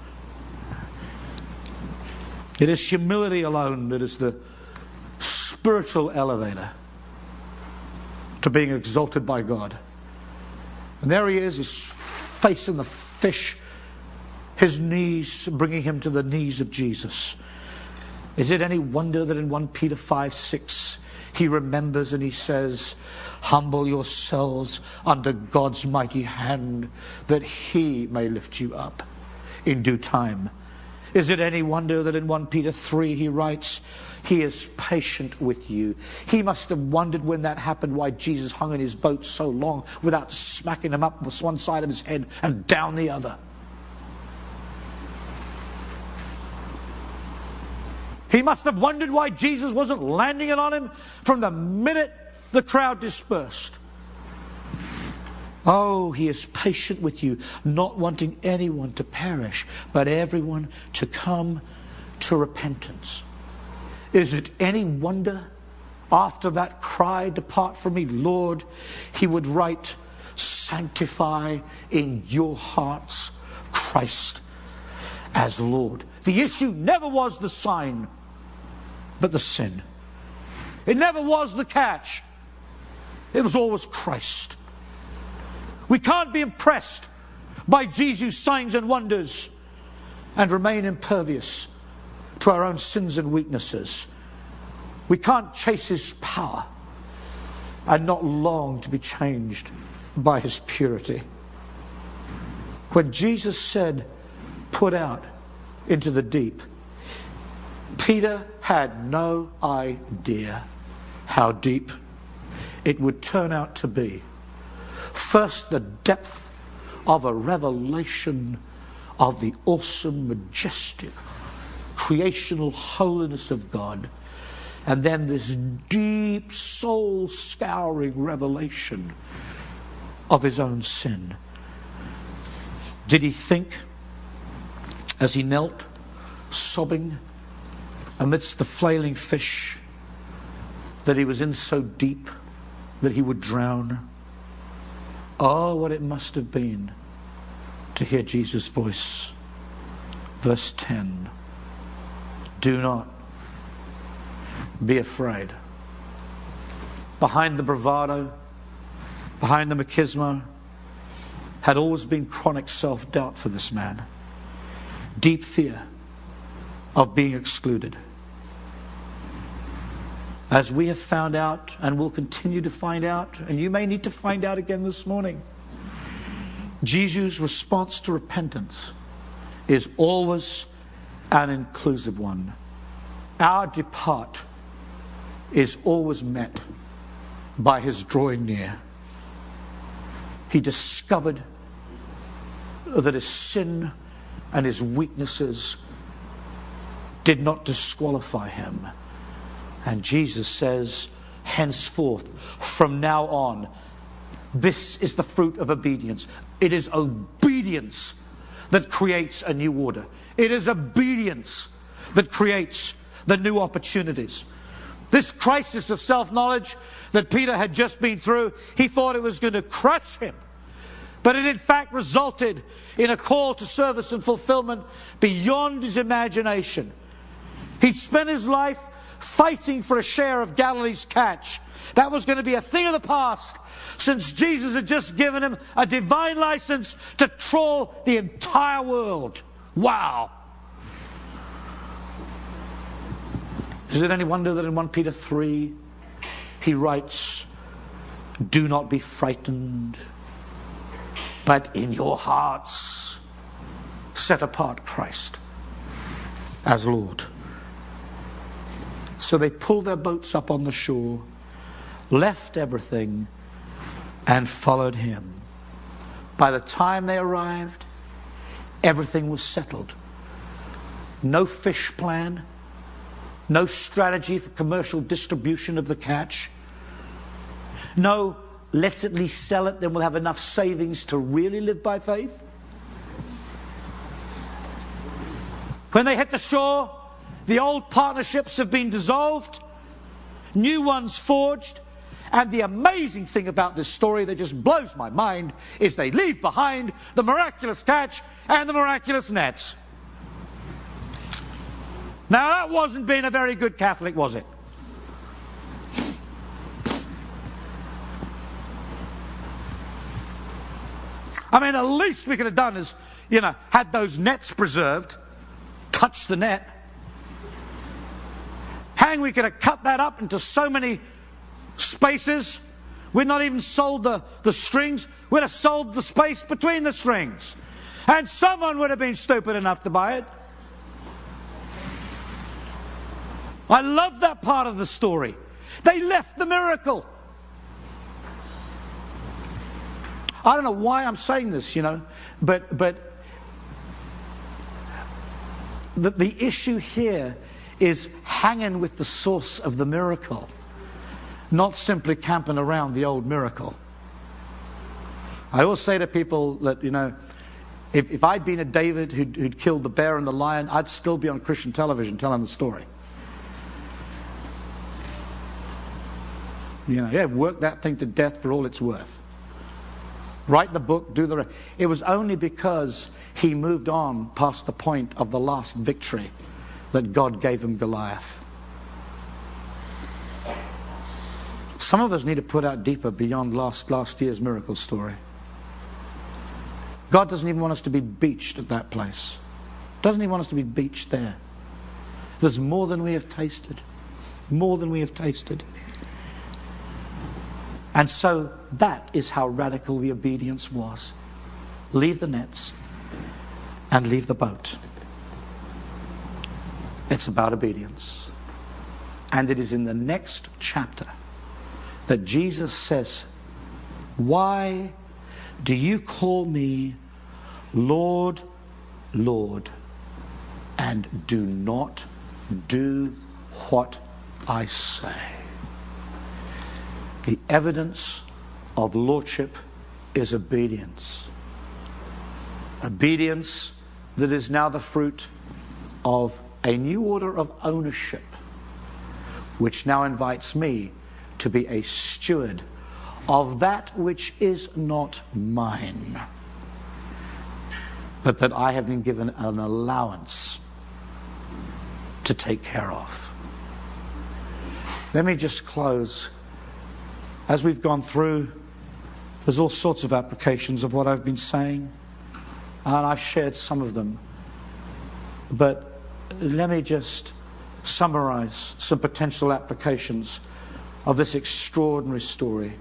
it is humility alone that is the spiritual elevator to being exalted by God. And there he is, his face in the fish, his knees bringing him to the knees of Jesus. Is it any wonder that in First Peter five six he remembers and he says, humble yourselves under God's mighty hand that he may lift you up in due time. Is it any wonder that in First Peter three he writes, he is patient with you. He must have wondered when that happened why Jesus hung in his boat so long without smacking him up with one side of his head and down the other. He must have wondered why Jesus wasn't landing it on him from the minute the crowd dispersed. Oh, he is patient with you, not wanting anyone to perish, but everyone to come to repentance. Is it any wonder, after that cry, depart from me, Lord, he would write, sanctify in your hearts Christ as Lord. The issue never was the sign, but the sin. It never was the catch. It was always Christ. We can't be impressed by Jesus' signs and wonders and remain impervious to our own sins and weaknesses. We can't chase his power and not long to be changed by his purity. When Jesus said, put out into the deep, Peter had no idea how deep it would turn out to be. First, the depth of a revelation of the awesome, majestic, creational holiness of God. And then this deep, soul-scouring revelation of his own sin. Did he think, as he knelt, sobbing, amidst the flailing fish, that he was in so deep that he would drown? Oh, what it must have been to hear Jesus' voice. Verse ten. Do not be afraid. Behind the bravado, behind the machismo, had always been chronic self-doubt for this man. Deep fear of being excluded. as we have found out and will continue to find out, and you may need to find out again this morning, Jesus' response to repentance is always an inclusive one. Our depart is always met by his drawing near. He discovered that his sin and his weaknesses did not disqualify him. And Jesus says, henceforth, from now on, this is the fruit of obedience. It is obedience that creates a new order. It is obedience that creates the new opportunities. This crisis of self-knowledge that Peter had just been through, he thought it was going to crush him. But it in fact resulted in a call to service and fulfillment beyond his imagination. He'd spent his life fighting for a share of Galilee's catch. That was going to be a thing of the past, since Jesus had just given him a divine license to trawl the entire world. Wow! Is it any wonder that in First Peter three he writes, do not be frightened, but in your hearts set apart Christ as Lord. So they pulled their boats up on the shore, left everything, and followed him. By the time they arrived, everything was settled. No fish plan, no strategy for commercial distribution of the catch, no, let's at least sell it, then we'll have enough savings to really live by faith. When they hit the shore, the old partnerships have been dissolved, new ones forged, and the amazing thing about this story that just blows my mind is they leave behind the miraculous catch and the miraculous nets. Now that wasn't being a very good Catholic, was it? I mean, the least we could have done is, you know, had those nets preserved, touched the net. Hang, we could have cut that up into so many spaces. We'd not even sold the, the strings. We'd have sold the space between the strings. And someone would have been stupid enough to buy it. I love that part of the story. They left the miracle. I don't know why I'm saying this, you know, but but the, the issue here is hanging with the source of the miracle, not simply camping around the old miracle. I always say to people that, you know, if, if I'd been a David who'd, who'd killed the bear and the lion, I'd still be on Christian television telling the story. You know, yeah, work that thing to death for all it's worth. Write the book, do the rest. It was only because he moved on past the point of the last victory that God gave him Goliath. Some of us need to put out deeper beyond last, last year's miracle story. God doesn't even want us to be beached at that place. Doesn't he want us to be beached there? There's more than we have tasted. More than we have tasted. And so that is how radical the obedience was. Leave the nets and leave the boat. It's about obedience. And it is in the next chapter that Jesus says, why do you call me Lord, Lord, and do not do what I say? The evidence of lordship is obedience. Obedience that is now the fruit of a new order of ownership, which now invites me to be a steward of that which is not mine, but that I have been given an allowance to take care of. Let me just close. As we've gone through, there's all sorts of applications of what I've been saying, and I've shared some of them. But let me just summarize some potential applications of this extraordinary story.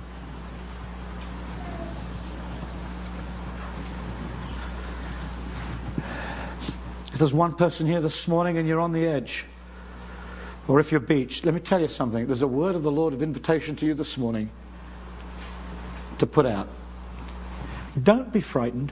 If there's one person here this morning and you're on the edge, or if you're beached, let me tell you something. There's a word of the Lord of invitation to you this morning to put out. Don't be frightened.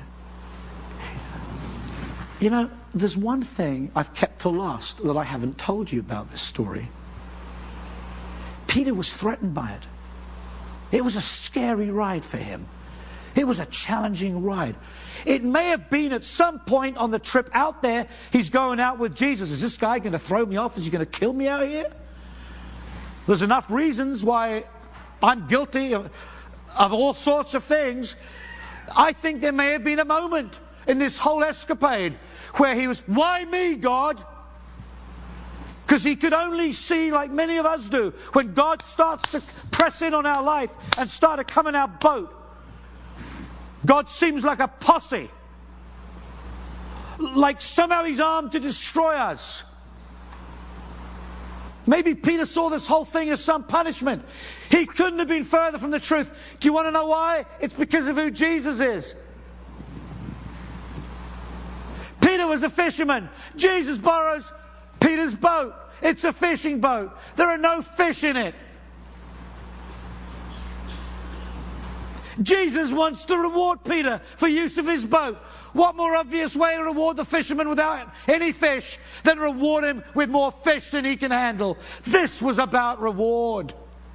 You know, there's one thing I've kept to last that I haven't told you about this story. Peter was threatened by it. It was a scary ride for him. It was a challenging ride. It may have been at some point on the trip out there, he's going out with Jesus. Is this guy going to throw me off? Is he going to kill me out here? There's enough reasons why I'm guilty of, of all sorts of things. I think there may have been a moment in this whole escapade where he was, why me, God? Because he could only see, like many of us do, when God starts to press in on our life and start to come in our boat. God seems like a posse. Like somehow he's armed to destroy us. Maybe Peter saw this whole thing as some punishment. He couldn't have been further from the truth. Do you want to know why? It's because of who Jesus is. Peter was a fisherman. Jesus borrows Peter's boat. It's a fishing boat. There are no fish in it. Jesus wants to reward Peter for use of his boat. What more obvious way to reward the fisherman without any fish than reward him with more fish than he can handle? This was about reward.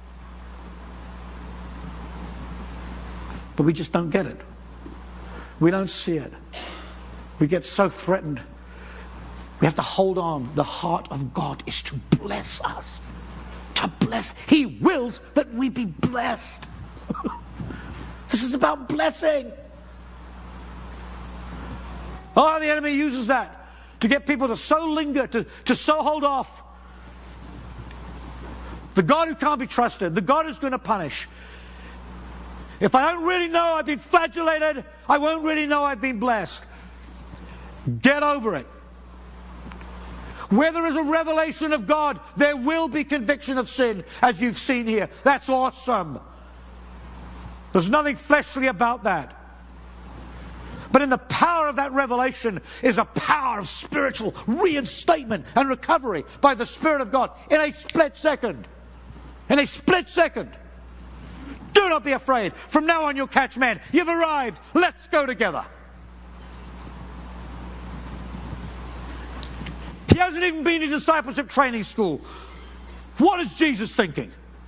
But we just don't get it. We don't see it. We get so threatened. We have to hold on. The heart of God is to bless us. To bless. He wills that we be blessed. This is about blessing. Oh, the enemy uses that to get people to so linger, to, to so hold off. The God who can't be trusted, the God who's going to punish. If I don't really know I've been flagellated, I won't really know I've been blessed. Get over it. Where there is a revelation of God, there will be conviction of sin, as you've seen here. That's awesome. There's nothing fleshly about that. But in the power of that revelation is a power of spiritual reinstatement and recovery by the Spirit of God in a split second. In a split second. Do not be afraid. From now on you'll catch men. You've arrived. Let's go together. He hasn't even been in discipleship training school. What is Jesus thinking?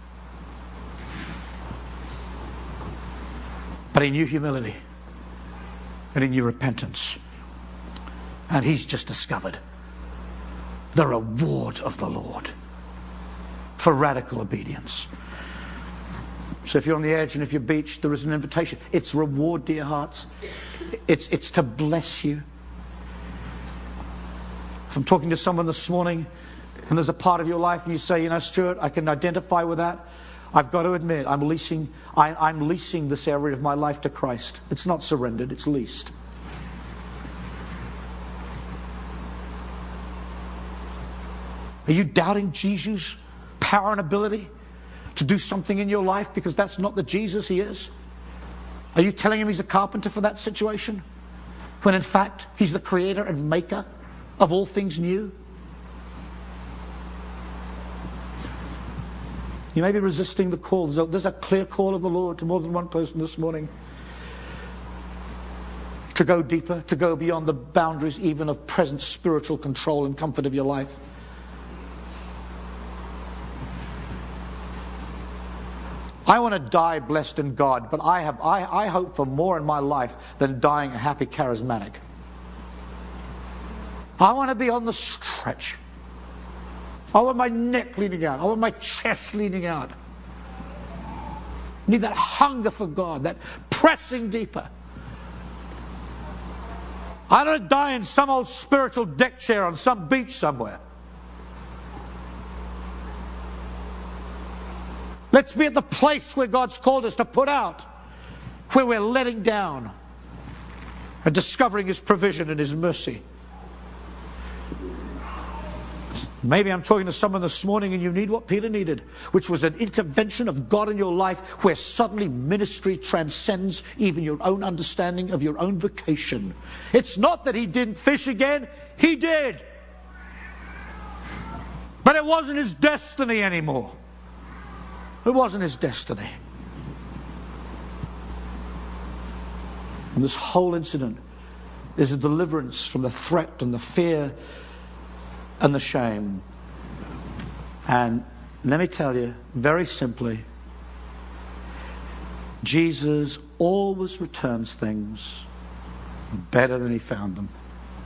But he knew humility. And he knew repentance. And he's just discovered the reward of the Lord for radical obedience. So if you're on the edge and if you're beached, there is an invitation. It's reward, dear hearts. It's, it's to bless you. If I'm talking to someone this morning and there's a part of your life and you say, you know, Stuart, I can identify with that. I've got to admit, I'm leasing, I, I'm leasing this area of my life to Christ. It's not surrendered, it's leased. Are you doubting Jesus' power and ability to do something in your life because that's not the Jesus he is? Are you telling him he's a carpenter for that situation when in fact he's the creator and maker of all things new? You may be resisting the call. There's a, there's a clear call of the Lord to more than one person this morning to go deeper, to go beyond the boundaries even of present spiritual control and comfort of your life. I want to die blessed in God, but I have I, I hope for more in my life than dying a happy charismatic. I want to be on the stretch. I want my neck leaning out. I want my chest leaning out. I need that hunger for God, that pressing deeper. I don't die in some old spiritual deck chair on some beach somewhere. Let's be at the place where God's called us to put out, where we're letting down and discovering his provision and his mercy. Maybe I'm talking to someone this morning and you need what Peter needed, which was an intervention of God in your life where suddenly ministry transcends even your own understanding of your own vocation. It's not that he didn't fish again, he did. But it wasn't his destiny anymore. It wasn't his destiny. And this whole incident is a deliverance from the threat and the fear and the shame. And let me tell you, very simply, Jesus always returns things better than he found them.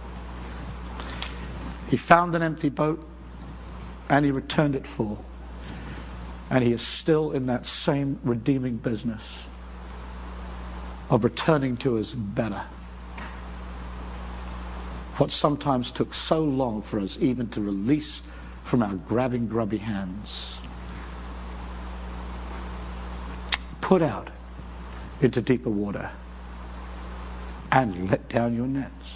He found an empty boat and he returned it full. And he is still in that same redeeming business of returning to us better. What sometimes took so long for us even to release from our grabbing, grubby hands. Put out into deeper water and let down your nets.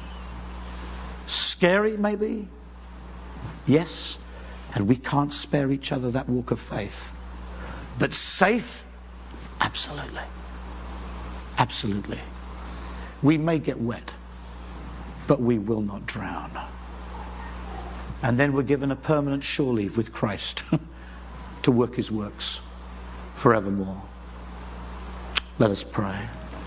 Scary, maybe? Yes, and we can't spare each other that walk of faith. But safe? Absolutely. Absolutely. We may get wet, but we will not drown. And then we're given a permanent shore leave with Christ to work his works forevermore. Let us pray.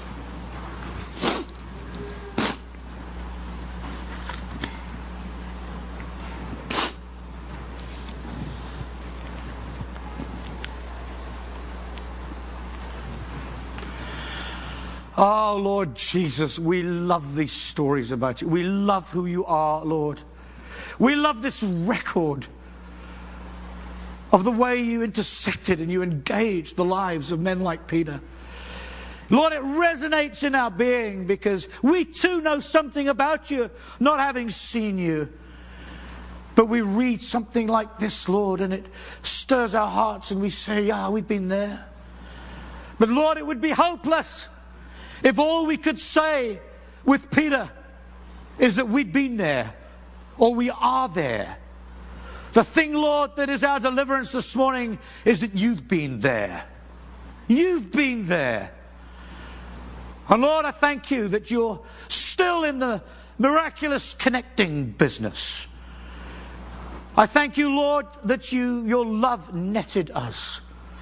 Oh, Lord Jesus, we love these stories about you. We love who you are, Lord. We love this record of the way you intersected and you engaged the lives of men like Peter. Lord, it resonates in our being because we too know something about you, not having seen you. But we read something like this, Lord, and it stirs our hearts and we say, yeah, we've been there. But Lord, it would be hopeless if all we could say with Peter is that we'd been there or we are there. The thing, Lord, that is our deliverance this morning is that you've been there. You've been there. And Lord, I thank you that you're still in the miraculous connecting business. I thank you, Lord, that you, your love netted us.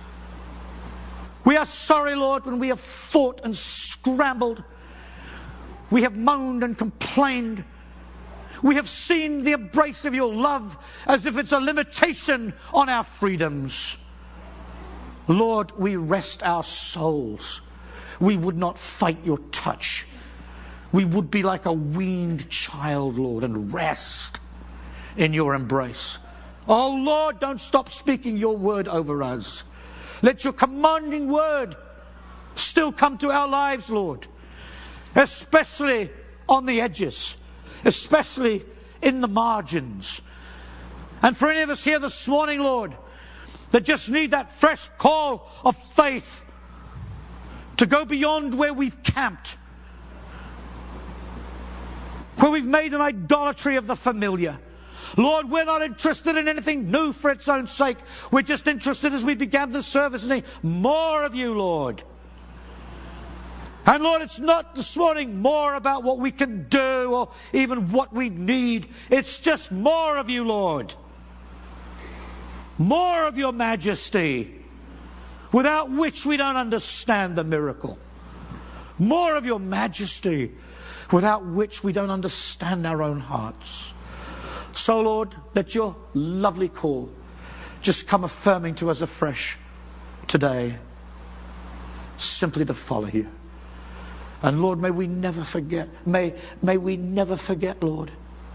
We are sorry, Lord, when we have fought and scrambled. We have moaned and complained. We have seen the embrace of your love as if it's a limitation on our freedoms. Lord, we rest our souls. We would not fight your touch. We would be like a weaned child, Lord, and rest in your embrace. Oh, Lord, don't stop speaking your word over us. Let your commanding word still come to our lives, Lord, especially on the edges, especially in the margins. And for any of us here this morning, Lord, that just need that fresh call of faith to go beyond where we've camped, where we've made an idolatry of the familiar. Lord, we're not interested in anything new for its own sake. We're just interested, as we began the service, in more of you, Lord. And Lord, it's not this morning more about what we can do or even what we need. It's just more of you, Lord. More of your majesty, without which we don't understand the miracle. More of your majesty, without which we don't understand our own hearts. So, Lord, let your lovely call just come affirming to us afresh today, simply to follow you. And Lord, may we never forget, may, may we never forget, Lord,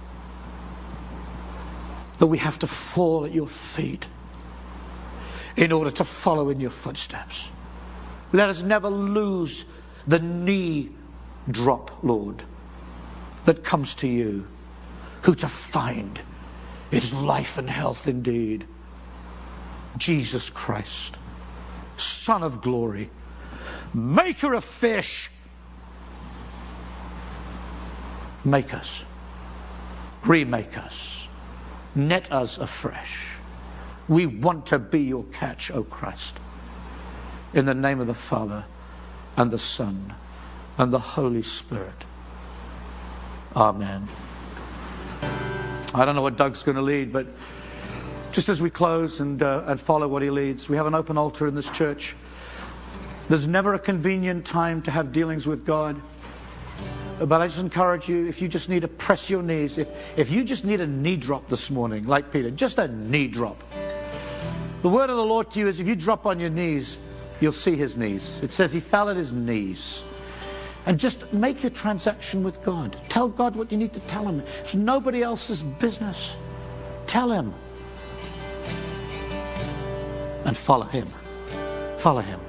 that we have to fall at your feet in order to follow in your footsteps. Let us never lose the knee drop, Lord, that comes to you, who to find is life and health indeed. Jesus Christ, Son of glory, maker of fish, make us, remake us, Net us afresh. We want to be your catch, O Christ. In the name of the Father and the Son and the Holy Spirit. Amen. I don't know what Doug's going to lead, but just as we close and, uh, and follow what he leads, we have an open altar in this church. There's never a convenient time to have dealings with God. But I just encourage you, if you just need to press your knees, if, if you just need a knee drop this morning, like Peter, just a knee drop. The word of the Lord to you is if you drop on your knees, you'll see his knees. It says he fell at his knees. And just make your transaction with God. Tell God what you need to tell him. It's nobody else's business. Tell him. And follow him. Follow him.